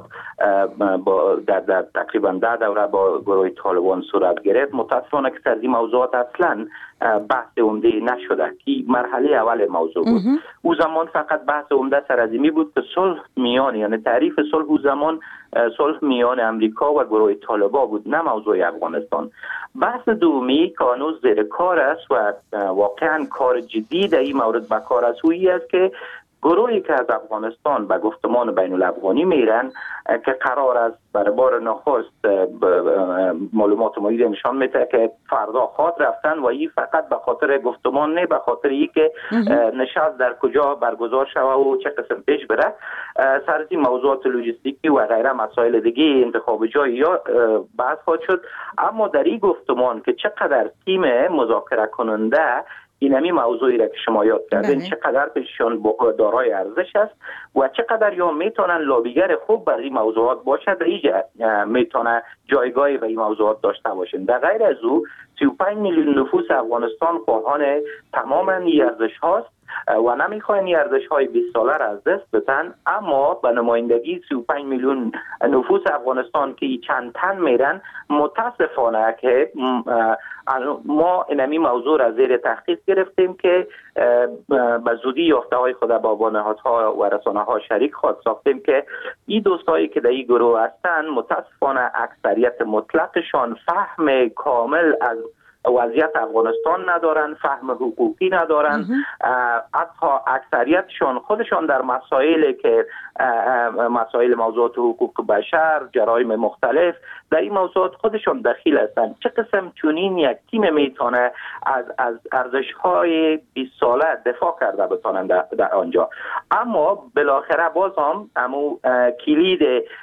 در تقریبا 10 دوره با گروه طالبان صورت گرفت، متاسفانه که سر این موضوعات اصلا بحث عمده نشده که مرحله اول موضوع بود. او زمان فقط بحث عمده سر از این بود که صلح میان، یعنی تعریف صلح او زمان صلح میان امریکا و گروه طالبان بود، نه موضوع افغانستان. بحث دومی که هنوز زیر کار است و واقعا کار جدی در این مورد به کار است، اویی است که گروهی که از افغانستان به گفتمان بین الافغانی میرن که قرار است برای بار نخست معلومات مورد نشان میده که فردا خواد رفتن و این فقط به خاطر گفتمان نه، به خاطر این که نشست در کجا برگزار شود و چه قسم پیش بره. سر از این موضوعات لوجستیکی و غیره مسائل دیگه انتخاب جای یا بحث خواهد شد. اما در این گفتمان که چقدر تیم مذاکره کننده اینمی موضوعی را که شما یاد کردین چقدر پیششان دارای ارزش است و چقدر یا میتونن لابیگر خوب برای این موضوعات باشد و اینجا میتونه جایگاهی به این موضوعات داشته باشند. در غیر از او 35 میلیون نفوس افغانستان خواهان تمام این ارزش هاست و نمیخواین این ارزش های 20 ساله را از دست بدن، اما به نمایندگی 35 میلیون نفوس افغانستان که چند تن میرن، متاسفانه که ما اینمی موضوع را زیر تحقیق گرفتیم که به زودی یافته های خود با نهادها و رسانه ها شریک خواهد ساختیم که این دوستایی که در این گروه هستن متاسفانه اکثریت مطلقشان فهم کامل از وضعیت افغانستان ندارن، فهم حقوقی ندارن، حتی اکثریتشان خودشان در مسائلی که مسائل موضوعات حقوق بشر، جرایم مختلف، در این موضوعات خودشان دخیل هستند. چه قسم چونین یک تیم میتونه از ارزش‌های 20 ساله دفاع کرده بتونن در آنجا؟ اما بالاخره باز هم کلید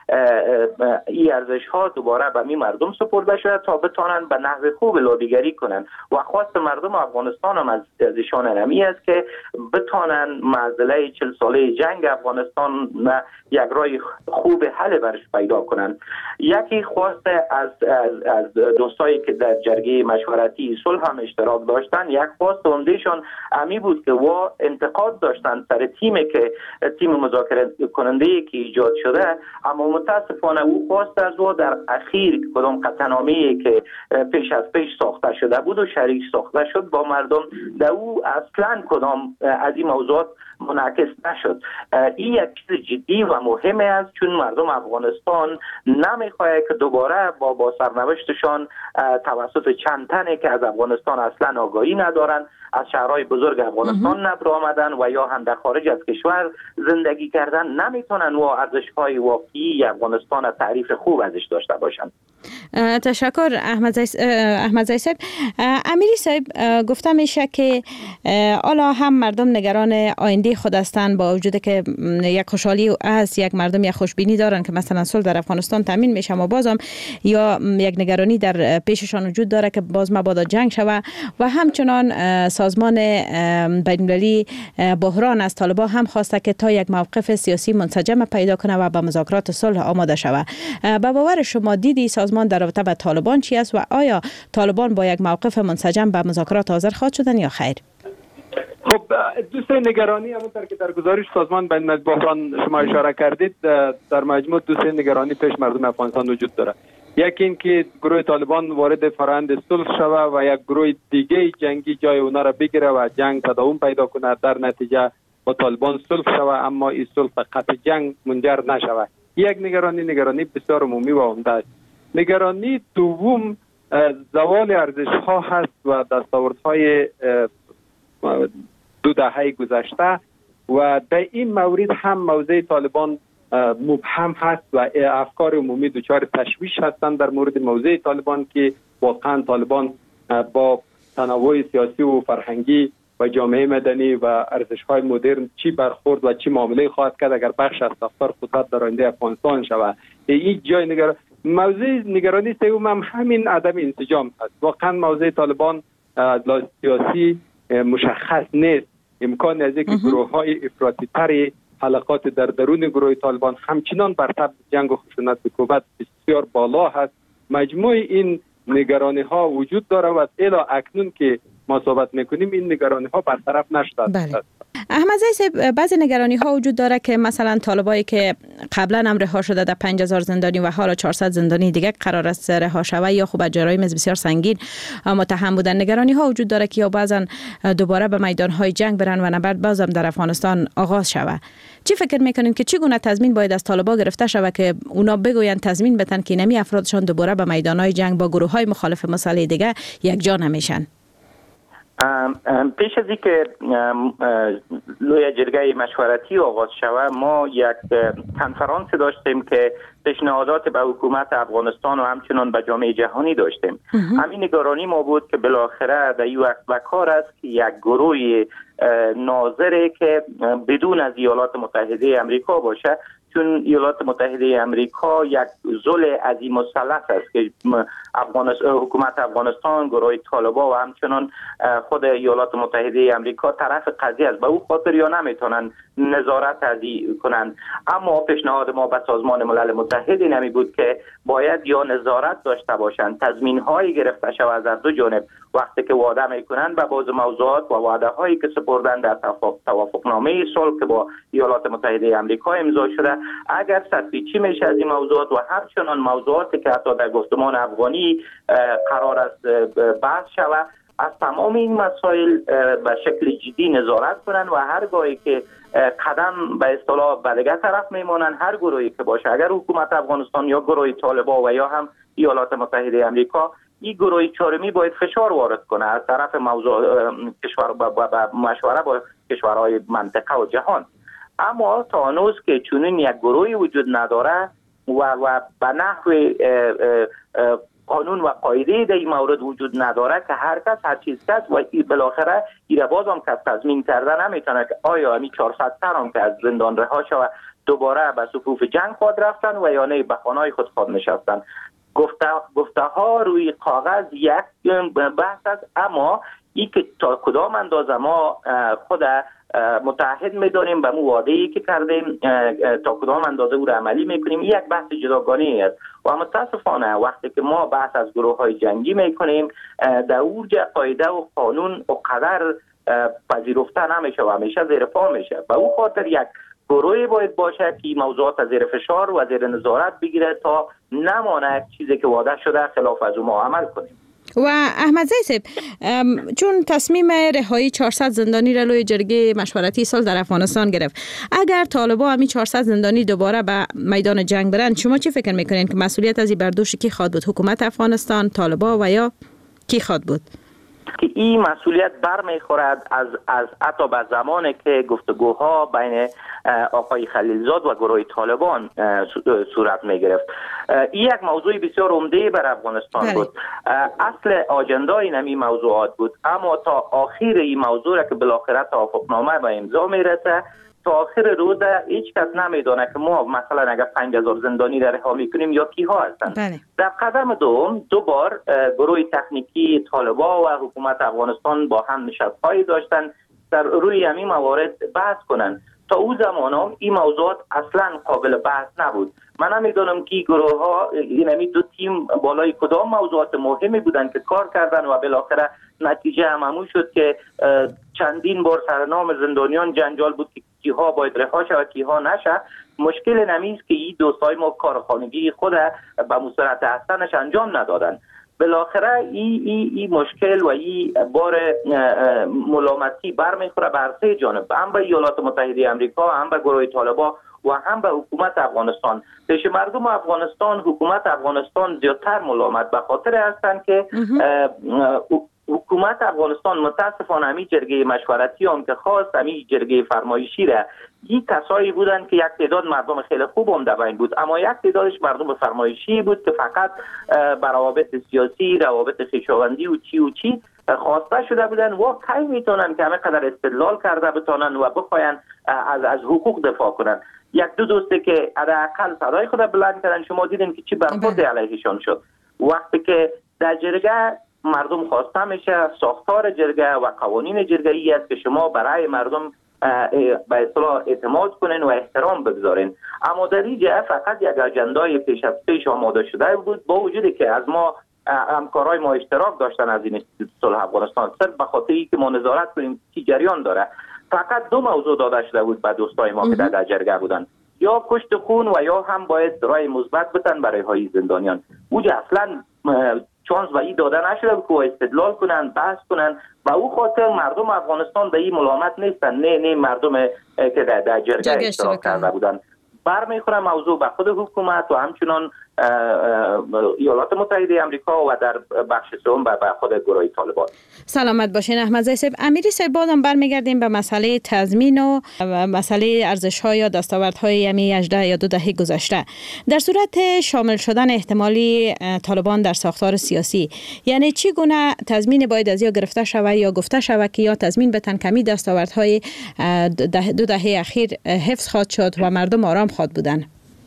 این ارزش‌ها دوباره به می مردم سپرده شده تا بتونن به نحو خوب لابیگری کنن و خواست مردم افغانستان هم از ایشان نمی است که بتونن معضله 40 ساله جنگ افغانستان یک راه خوب حل برش پیدا کنن. یکی خواست از دوستایی که در جرگه مشورتی صلح هم اشتراک داشتن، یک خواست عمدهشان امی بود که و انتقاد داشتن سر تیم مذاکره کننده که ایجاد شده، اما متاسفانه او خواست از او در اخیر کدام قطعنامه‌ای که پیش از پیش ساخته شده بود و شریک ساخته شد با مردم، در او اصلا کدام از این موضوعات منعکس نشد. این یک چیز جدی و مهمه است، چون مردم افغانستان نمیخواه که دوباره با سرنوشتشان توسط چند تنه که از افغانستان اصلا آگاهی ندارن، از شهرهای بزرگ افغانستان نبر آمدن و یا هم در خارج از کشور زندگی کردن، نمیتونن و ارزش‌های واقعی افغانستان تعریف خوب ازش داشته باشن. تشکر احمدزی صاحب. امیری صاحب، گفته میشه که حالا هم مردم نگران آینده خود هستند، با وجود که یک خوشحالی است، یک مردم یک خوشبینی دارن که مثلا صلح در افغانستان تامین میشه، اما بازم یا یک نگرانی در پیششان وجود داره که باز مبادا جنگ شوه و همچنان سازمان بین‌المللی بحران از طالبان هم خواسته که تا یک موقف سیاسی منسجم پیدا کنه و به مذاکرات صلح آماده شوه. به باور شما دیدی سازمان در رابطه با طالبان چی است و آیا طالبان با یک موقف منسجم به مذاکرات حاضر خواهد شدن یا خیر؟ خب دو نگرانی همونطور که در گزارش سازمان بین الملل بحران شما اشاره کردید، در مجموع دو نگرانی پیش مردم افغانستان وجود داره. یکی این که گروه طالبان وارد فرآیند صلح شود و یک گروه دیگه جنگی جای اونا را بگیره و جنگ تداوم پیدا کنه، در نتیجه با طالبان صلح شود اما این صلح به قطع جنگ منجر نشود. یک نگرانی بسیار عمومی و عمده است. نگرانی دوم زوال ارزش ها هست و دستاوردهای دو دهه گذشته و در این مورد هم موضع طالبان مبهم هست و افکار عمومی دچار تشویش هستند در مورد موضع طالبان که واقعا طالبان با تنوع سیاسی و فرهنگی و جامعه مدنی و ارزش‌های مدرن چی برخورد و چی معامله خواهد کرد اگر بخش از ساختار قدرت در آینده افغانستان شود. این جای موضوع نگرانی سوم هم همین عدم انسجام است. واقعا موضع طالبان سیاسی مشخص نیست. امکان از اینکه گروه‌های افراطی‌تر حلقات در درون گروه طالبان همچنان بر طبع جنگ و خشونت حکومت بسیار بالا هست. مجموع این نگرانی ها وجود داره و الی اکنون که ما صحبت میکنیم این نگرانی ها برطرف نشده. بله. احمد زی، بعضی نگرانی ها وجود داره که مثلا طالبایی که قبلا هم رها شده در 5000 زندانی و حالا 400 زندانی دیگه قرار است رها شود یا خوب جرایم بسیار سنگین متهم بودن. نگرانی ها وجود داره که یا بعضا دوباره به میدان های جنگ برن و نبرد بازم در افغانستان آغاز شود. چی فکر میکنین که چگونه تضمین باید از طالبا گرفته شود که اونا بگوین تضمین بتن که نمی افرادشان دوباره به میدان های جنگ با گروه های مخالف مسئله دیگه یک جا نمیشن؟ پیش از اینکه لوی جرگه مشورتی آغاز شود ما یک کنفرانس داشتیم که پیشنهادات به حکومت افغانستان و همچنان به جامعه جهانی داشتیم. همین نگرانی ما بود که بالاخره در این وقت و کار است که یک گروه ناظره که بدون از ایالات متحده امریکا باشه، چون ایالات متحده امریکا یک ذل عظیم مثلث است که حکومت افغانستان، گروه طالبا و همچنان خود ایالات متحده امریکا طرف قضیه است. به او خاطر یا نمیتونن نظارت ازی کنند. اما پیشنهاد ما به سازمان ملل متحد نمی بود که باید یا نظارت داشته باشند، تضمین هایی گرفته شود از دو جانب وقتی که وعده میکنند به بعض موضوعات و وعده هایی که سپردن در توافقنامه صلح که با ایالات متحده امریکا امضا شده اگر سرپیچی میشه از این موضوعات و همچنان موضوعاتی که حتی در گفتمان افغانی قرار است بحث شود، از تمام این مسائل به شکل جدی نظارت کنند و هر گاهی که قدم به اصطلاح به دیگر طرف میمونن، هر گروهی که باشه، اگر حکومت افغانستان یا گروه طالبا و یا هم ایالات متحده امریکا، این گروه چهارمی باید فشار وارد کنه از طرف موضوع کشور با مشوره با کشورهای منطقه و جهان. اما تا هنوز که چنین یک گروهی وجود نداره و به نحو قانون و قاعده در این مورد وجود نداره که هر کس هر چیز کرد و بالاخره ایره باز هم کس تضمین کرده نمیتونه که آیا همی 400 تن هم که از زندان رها شود دوباره به صفوف جنگ خود رفتن و یا نه به خانه‌های خود نشستن. گفته ها روی کاغذ یک بحث است، اما این که تا کدام اندازه ما خود متحد میدانیم به وعده‌ای که کردیم، تا کدام اندازه او را عملی میکنیم، یک بحث جداگانه است. و متاسفانه وقتی که ما بحث از گروه‌های جنگی میکنیم در اوج قاعده و قانون و قدر پذیرفته نمیشه و همیشه زیر پا میشه. به او خاطر یک گروهی باید باشه که موضوعات از زیر فشار و زیر نظارت بگیره تا نمانه چیزی که وعده شده خلاف از ما عمل کنیم. و احمد زی، چون تصمیم رهایی 400 زندانی را لوی جرگه مشورتی صلح در افغانستان گرفت، اگر طالبا همین 400 زندانی دوباره به میدان جنگ برند، شما چی فکر میکنین که مسئولیت از این برداشت کی خواهد بود؟ حکومت افغانستان، طالبا و یا کی خواهد بود؟ که این مسئولیت برمیخورد از حتی به زمانی که گفتگوها بین آقای خلیلزاد و گروه طالبان صورت می گرفت. این یک موضوع بسیار عمده بر افغانستان بود. اصل آجندای نمی موضوعات بود، اما تا آخر این موضوع را که بالاخره توافقنامه به امضا میرسه، تا آخر روز هیچ کس نمیدونه که ما مثلا اگر 5000 زندانی را رها میکنیم یا کیها هستند. در قدم دوم دوبار گروه تکنیکی طالبا و حکومت افغانستان با هم نشست‌هایی داشتن در روی همین موارد بحث کنند تا او زمان هم این موضوعات اصلا قابل بحث نبود. من نمیدونم که گروه ها این دو تیم بالای کدام موضوعات مهمی بودن که کار کردن و بالاخره نتیجه همون شد که چندین بار سرنام زندانیان جنجال بود که کیها باید رها شود و کیها نشه. مشکل نمیست که این دوستای ما کارخانگی خود به مصرت هستنش انجام ندادن. بالاخره این مشکل و این بار ملامتی برمیخوره بر سه جانب، هم به ایالات متحده آمریکا، هم به گروه طالبان و هم به حکومت افغانستان. پیش مردم افغانستان حکومت افغانستان زیادتر ملامت به خاطر هستند که حکومت افغانستان متاسفانه همی جرگه مشورتی هم که خواست، همی جرگه فرمایشی را، این کسایی بودن که یک تعداد مردم خیلی خوب هم در بین بود، اما یک تعدادش مردم فرمایشی بود که فقط بر روابط سیاسی، روابط خویشاوندی و چی خواسته شده بودن و کی میتونن که همه قدر استدلال کرده بتونن و بخواین از حقوق دفاع کنن. یک دو دوسته که حداقل صدای خود بلند کردن، شما دیدین که چی برخورد علیهشان شد. وقتی که در جرگه مردم خواسته میشه، ساختار جرگه و قوانین جرگه ای است که شما برای مردم به اصطلاح اعتماد کنین و احترام بگذارین. اما در اینجا فقط یک اجندای پیش آماده شده بود، با وجودی که از ما همکارای ما اشتراک داشتن از این انستیتوت صلح افغانستان، صرف به خاطر اینکه ما نظارت کنیم چی جریان داره. فقط دو موضوع داده شده بود به دوستای ما که در جرگه بودن، یا کشت خون و یا هم باید رای مثبت بتن برای های زندانیان. اوجا اصلا چانس به این داده نشده که استدلال کنن، بحث کنن. و او خاطر مردم افغانستان به این ملامت نیستن، نه مردم که در جرگه اشتراک کرده بودن. برمیخوره موضوع به خود حکومت و همچنان ایالات متحده آمریکا و در بخش سوم به خود گروه طالبان. سلامت باشین احمدزی صاحب. امیری صاحب بازم برمیگردیم به مسئله تضمین و مسئله ارزش‌ها یا دستاوردهای یمی 18 یا 2 دهه گذشته. در صورت شامل شدن احتمالی طالبان در ساختار سیاسی، یعنی چی گونه تضمین باید از یا گرفته شود یا گفته شود که یا تضمین بتن کمی دستاوردهای 2 دهه اخیر حفظ خواهد شد و مردم آرام خواهد بودن؟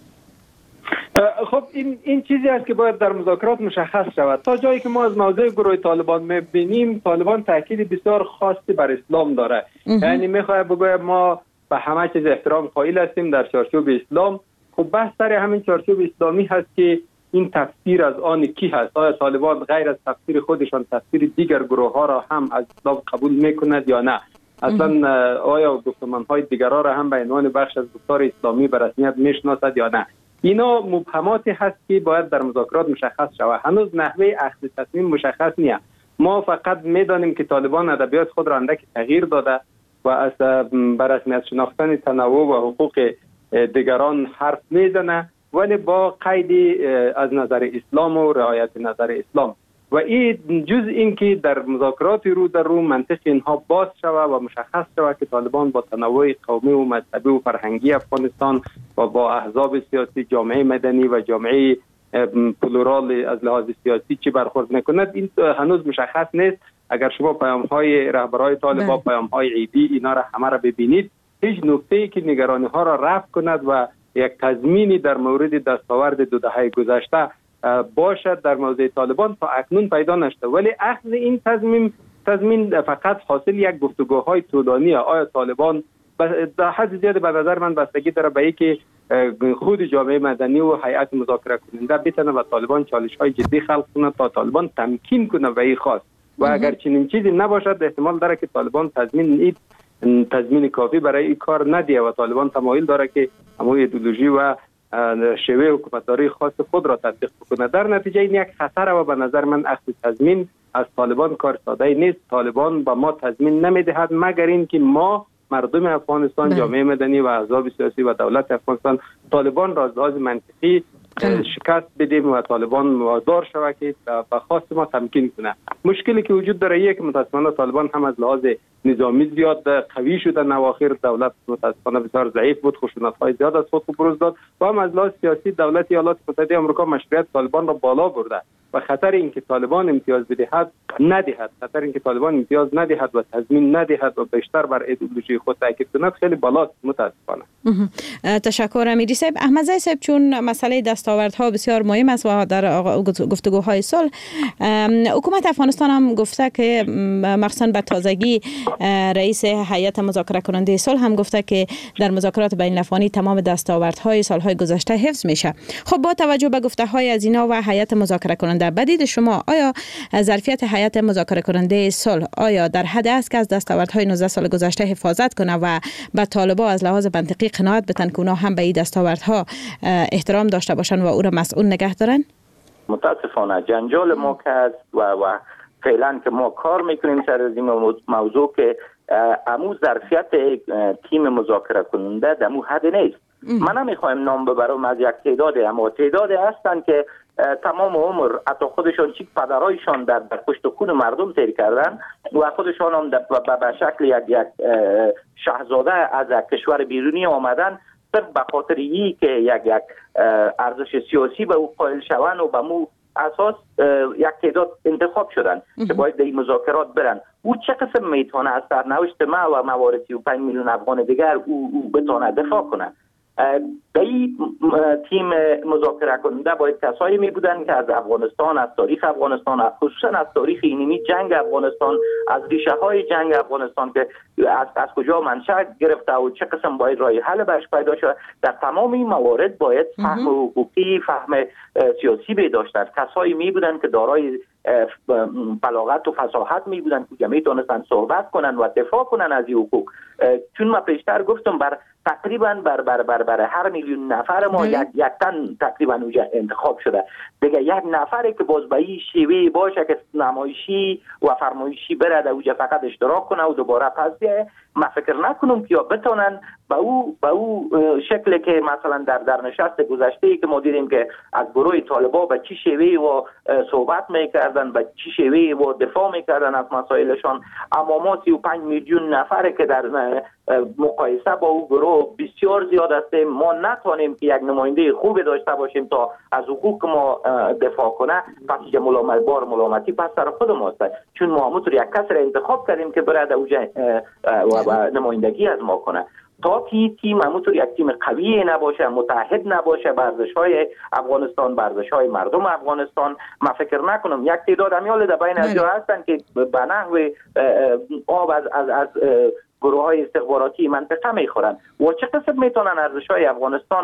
خب این چیزی است که باید در مذاکرات مشخص شود. تا جایی که ما از موضوع گروه طالبان می‌بینیم، طالبان تاکید بسیار خاصی بر اسلام داره. یعنی می‌خواد بگه ما به همه چیز احترام قائل هستیم در چارچوب اسلام. خب بحث سر همین چارچوب اسلامی هست که این تفسیر از آن کی هست؟ آیا طالبان غیر از تفسیر خودشان تفسیر دیگر گروه ها را هم از اسلام قبول میکند یا نه؟ اصلا آیا گفتمان‌های دیگرها را هم به عنوان بخش از گفتار اسلامی به رسمیت میشناسد یا نه؟ اینا مبهماتی هست که باید در مذاکرات مشخص شود. هنوز نحوه اخذ تصمیم مشخص نیست. ما فقط میدانیم که طالبان ادبیات خود را اندک تغییر داده و از بر رسمیت شناختن تنوع و حقوق دیگران حرف میزنه، ولی با قید از نظر اسلام و رعایت نظر اسلام. و این جز این که در مذاکرات رو در رو منطق اینها باز شود و مشخص شود که طالبان با تنوع قومی و مذهبی و فرهنگی افغانستان و با احزاب سیاسی، جامعه مدنی و جامعه پلورال از لحاظ سیاسی چی برخورد میکند، این هنوز مشخص نیست. اگر شما پیام‌های رهبرهای طالبان، پیام‌های عیدی، اینا را همه را ببینید، هیچ نکته‌ای که نگرانی ها را رفع کند و یک تضمینی در مورد دستاورد 2 دهه گذشته باشد در موضوع طالبان تا اکنون پیدا نشده. ولی اخذ این تضمین فقط حاصل یک گفتگوهای طولانی. آیا طالبان در حد زیاد به نظر من بستگی داره به اینکه خود جامعه مدنی و هیئت مذاکره کننده بتونه و طالبان چالش‌های جدی خلق کنه تا طالبان تمکین کنه به این خواست. و اگر چنین چیزی نباشد، احتمال داره که طالبان تضمین کافی برای این کار ندیه و طالبان تمایل داره که همون ایدئولوژی و شیوه حکومتداری خاص خود را تطبیق بکنه. در نتیجه این یک خطر و به نظر من اخذ تضمین از طالبان کار ساده نیست. طالبان با ما تضمین نمیدهد مگر اینکه ما مردم افغانستان، جامعه مدنی و احزاب سیاسی و دولت افغانستان طالبان را از لحاظ منطقی شکست بدیم و طالبان وادار شود که به خواست ما تمکین کنه. مشکلی که وجود داره یک متاسفانه طالبان هم از لحاظ نظامی زیاد قوی شدن، اواخر دولت متاسفانه بسیار ضعیف بود، خشونت‌های زیاد از خود بروز داد و هم از لحاظ سیاسی دولت ایالات متحده آمریکا مشروعیت طالبان را بالا برده و خطر اینکه طالبان امتیاز بدهد ندهد، خطر اینکه طالبان امتیاز ندهد و تضمین ندهد و بیشتر بر ایدئولوژی خود تاکید کند خیلی بالاست متاسفانه. تشکر امیری صاحب. احمدزی صاحب، چون مسئله دستاوردها بسیار مهم است و در گفتگوهای صلح حکومت افغانستان هم گفته که مخصوصا به تازگی رئیس هیئت مذاکره کننده صلح هم گفته که در مذاکرات بین الافغانی تمام دستاوردهای سالهای گذشته حفظ میشه. خب با توجه به گفته های از اینا و هیئت مذاکره کننده، بدید شما آیا ظرفیت هیئت مذاکره کننده صلح آیا در حد است که از دستاوردهای 19 سال گذشته حفاظت کنه و به طالبان از لحاظ منطقی قناعت بتن که اونا هم به این دستاوردها احترام داشته باشن و او را مسئول نگه دارن؟ متاسفانه جنجال ما که است و فعلا که ما کار میکنیم سر از این موضوع که امو ظرفیت تیم مذاکره کننده دمو حد نیست. من نمیخوایم نام ببرم از یک تعداد، اما تعداد هستند که تمام عمر حتی خودشان چیک پدرایشان در پشت خون مردم سیر کردن و خودشان هم به شکل یک شاهزاده از کشور بیرونی آمدن صرف به خاطر ای که یک ارزش سیاسی به او قائل شوند و به مو اساس یک تعداد انتخاب شدن که باید در این مذاکرات برن. او چه قسم میتونه از سرنوشت ما و موارد 35 میلیون افغان دیگر او بتونه دفاع کنه؟ در این تیم مذاکره کننده باید کسایی می بودن که از افغانستان، از تاریخ افغانستان، خصوصا از تاریخ اینمی جنگ افغانستان، از ریشه های جنگ افغانستان که از کجا منشأ گرفته و چه قسم باید راه حل برش پیدا شد، در تمام این موارد باید فهم حقوقی، فهم سیاسی به داشتن. کسایی می بودن که دارای بلاغت و فصاحت می بودن که میتونستن صحبت کنن و دفاع کنن از این حقوق. چون ما پیشتر گفتم تقریبا بر هر میلیون نفر ما یک تن تقریبا اونجا انتخاب شده. دیگه یک نفری که باز به این شیوه باشه که نمایشی و فرمایشی بره اونجا فقط اشتراک کنه و دوباره پس بیایه، ما فکر نکنم که بتونن به او شکلی که مثلا در نشست گذشته که ما دیدیم که از گروه طالبان به چی شیوه و صحبت میکردن، به چی شیوه و دفاع میکردن از مسائلشان، اما ما 35 میلیون نفر که در مقایسه با او گروه بسیار زیاد است. ما نتوانیم که یک نماینده خوبی داشته باشیم تا از حقوق ما دفاع کنه. پس که ملامتی پس سر خود ماست، چون ما همونطور یک کس را انتخاب کردیم که برای اوجه و نمایندگی از ما کنه. تا که تیم همونطور یک تیم قوی نباشه، متحد نباشه به ارزش‌های افغانستان، به ارزش‌های مردم افغانستان، من فکر نکنم. یک تعداد امیال در بین از جا هستن که به نحو آب از گروه‌های استخباراتی منطقه میخورن و چه قسم میتونن ارزش‌های افغانستان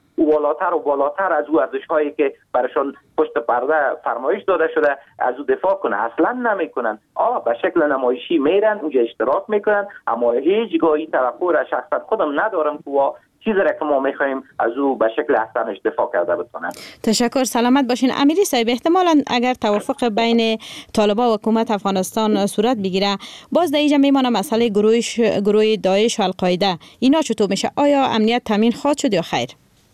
بالاتر از او ارزش‌هایی که برشان پشت پرده فرمایش داده شده از او دفاع کنه. اصلا نمیکنن. به شکل نمایشی میرن اونجا اشتراک میکنن، اما هیچگاه این توقع را شخصا خودم ندارم که چیزی را که ما میخوایم از او به شکل احسنش دفاع کرده بتونن. تشکر، سلامت باشین. امیری صاحب، احتمالاً اگر توافق بین طالبان و حکومت افغانستان صورت بگیره، باز در اینجا میمونه مسئله گروه داعش و القاعده. اینا چطور میشه؟ آیا امنیت تامین خواهد شد یا خیر؟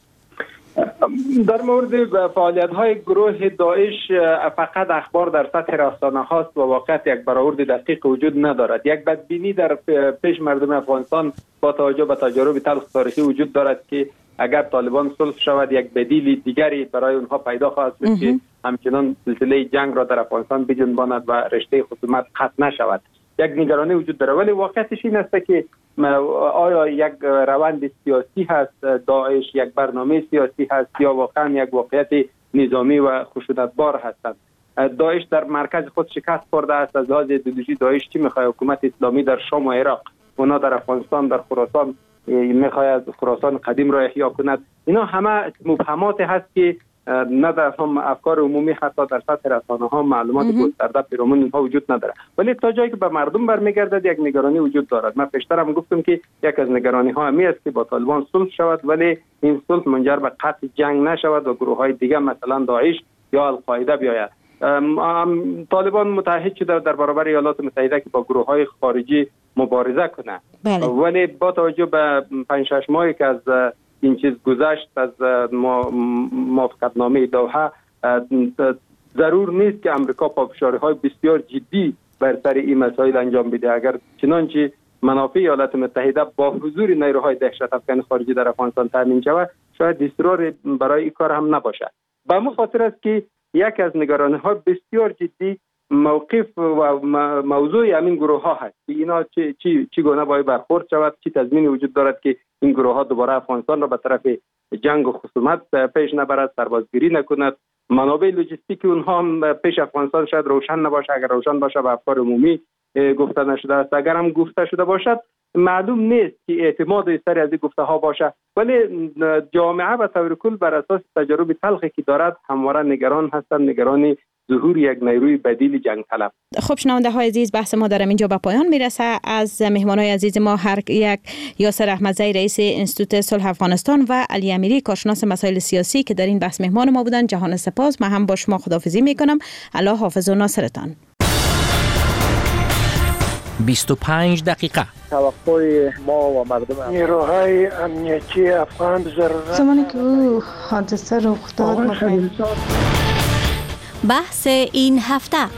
در مورد فعالیت‌های گروه داعش فقط اخبار در سطح رسانه هاست و واقعیت یک برآورد دقیق وجود ندارد. یک بدبینی در پیش مردم افغانستان با توجه به تجارب تلخ تاریخی وجود دارد که اگر طالبان صلح شود یک بدیل دیگری برای اونها پیدا خواهد شد که همچنان سلسله جنگ را در افغانستان بجنباند و رشته خصومت قطع نشود. یک نگرانی وجود داره، ولی واقعیتش این است که آیا یک روند سیاسی هست داعش، یک برنامه سیاسی هست یا واقعا یک واقعیت نظامی و خشونتبار هستند؟ داعش در مرکز خود شکست خورده است. از لحاظ ایدئولوژی داعش چی میخواد؟ حکومت اسلامی در شام و عراق، اونا در افغانستان، در خراسان میخواد خراسان قدیم را احیا کند. اینا همه مبهمات هست که نه در هم افکار عمومی حتی در سطح رسانه ها معلومات گسترده پیرامون اینها وجود نداره، ولی تا جایی که به مردم برمیگردد یک نگرانی وجود دارد. من پیشتر هم گفتم که یک از نگرانی ها همی است که با طالبان صلح شود ولی این صلح منجر به قطع جنگ نشود و گروه های دیگه مثلا داعش یا القاعده بیاید. طالبان متحد شده در برابر ایالات متحده که با گروه های خارجی مبارزه کنه. ولی با توجه به 5-6 ماهی که از این چیز گذشت، از موافقتنامه دوحه، ضرور نیست که امریکا پافشاری‌های بسیار جدی بر سر این مسائل انجام بده. اگر چنانچه منافع ایالات متحده با حضور نیروهای دهشت افکن خارجی در افغانستان تامین شود، شاید اصرار برای این کار هم نباشد. به همین خاطر است که یک از نگرانی‌های بسیار جدی موقف و موضوع همین گروه ها هست که اینا چی گونه باید برخورد شود، چی تضمینی وجود دارد که این گروه ها دوباره افغانستان را به طرف جنگ و خصومت پیش نبرد، سربازگیری نکند. منابع لوجستیک اونها هم پیش افغانستان شاید روشن نباشه، اگر روشن باشه به افکار عمومی گفته نشده است. اگر هم گفته شده باشد معلوم نیست که اعتماد سر از این گفته ها باشه، ولی جامعه به طور کل بر اساس تجارب تلخی که دارد همواره نگران هستند، نگران ظهور یک نیروی بدیل جنگ طلب. خب شنونده های عزیز، بحث ما در اینجا به پایان میرسه. از مهمانای عزیز ما هر یک، یاسر احمدزی رئیس انستیتوت صلح افغانستان و علی امیری کارشناس مسائل سیاسی که در این بحث مهمان ما بودن، جهان سپاس. من هم با شما خداحافظی میکنم. الله حافظ و ناصرتان. 25 دقیقه توقع ما و مردم نیروهای امنیتی افغان ضرورت زمانی که او حادثه رخ داد بحث این هفته.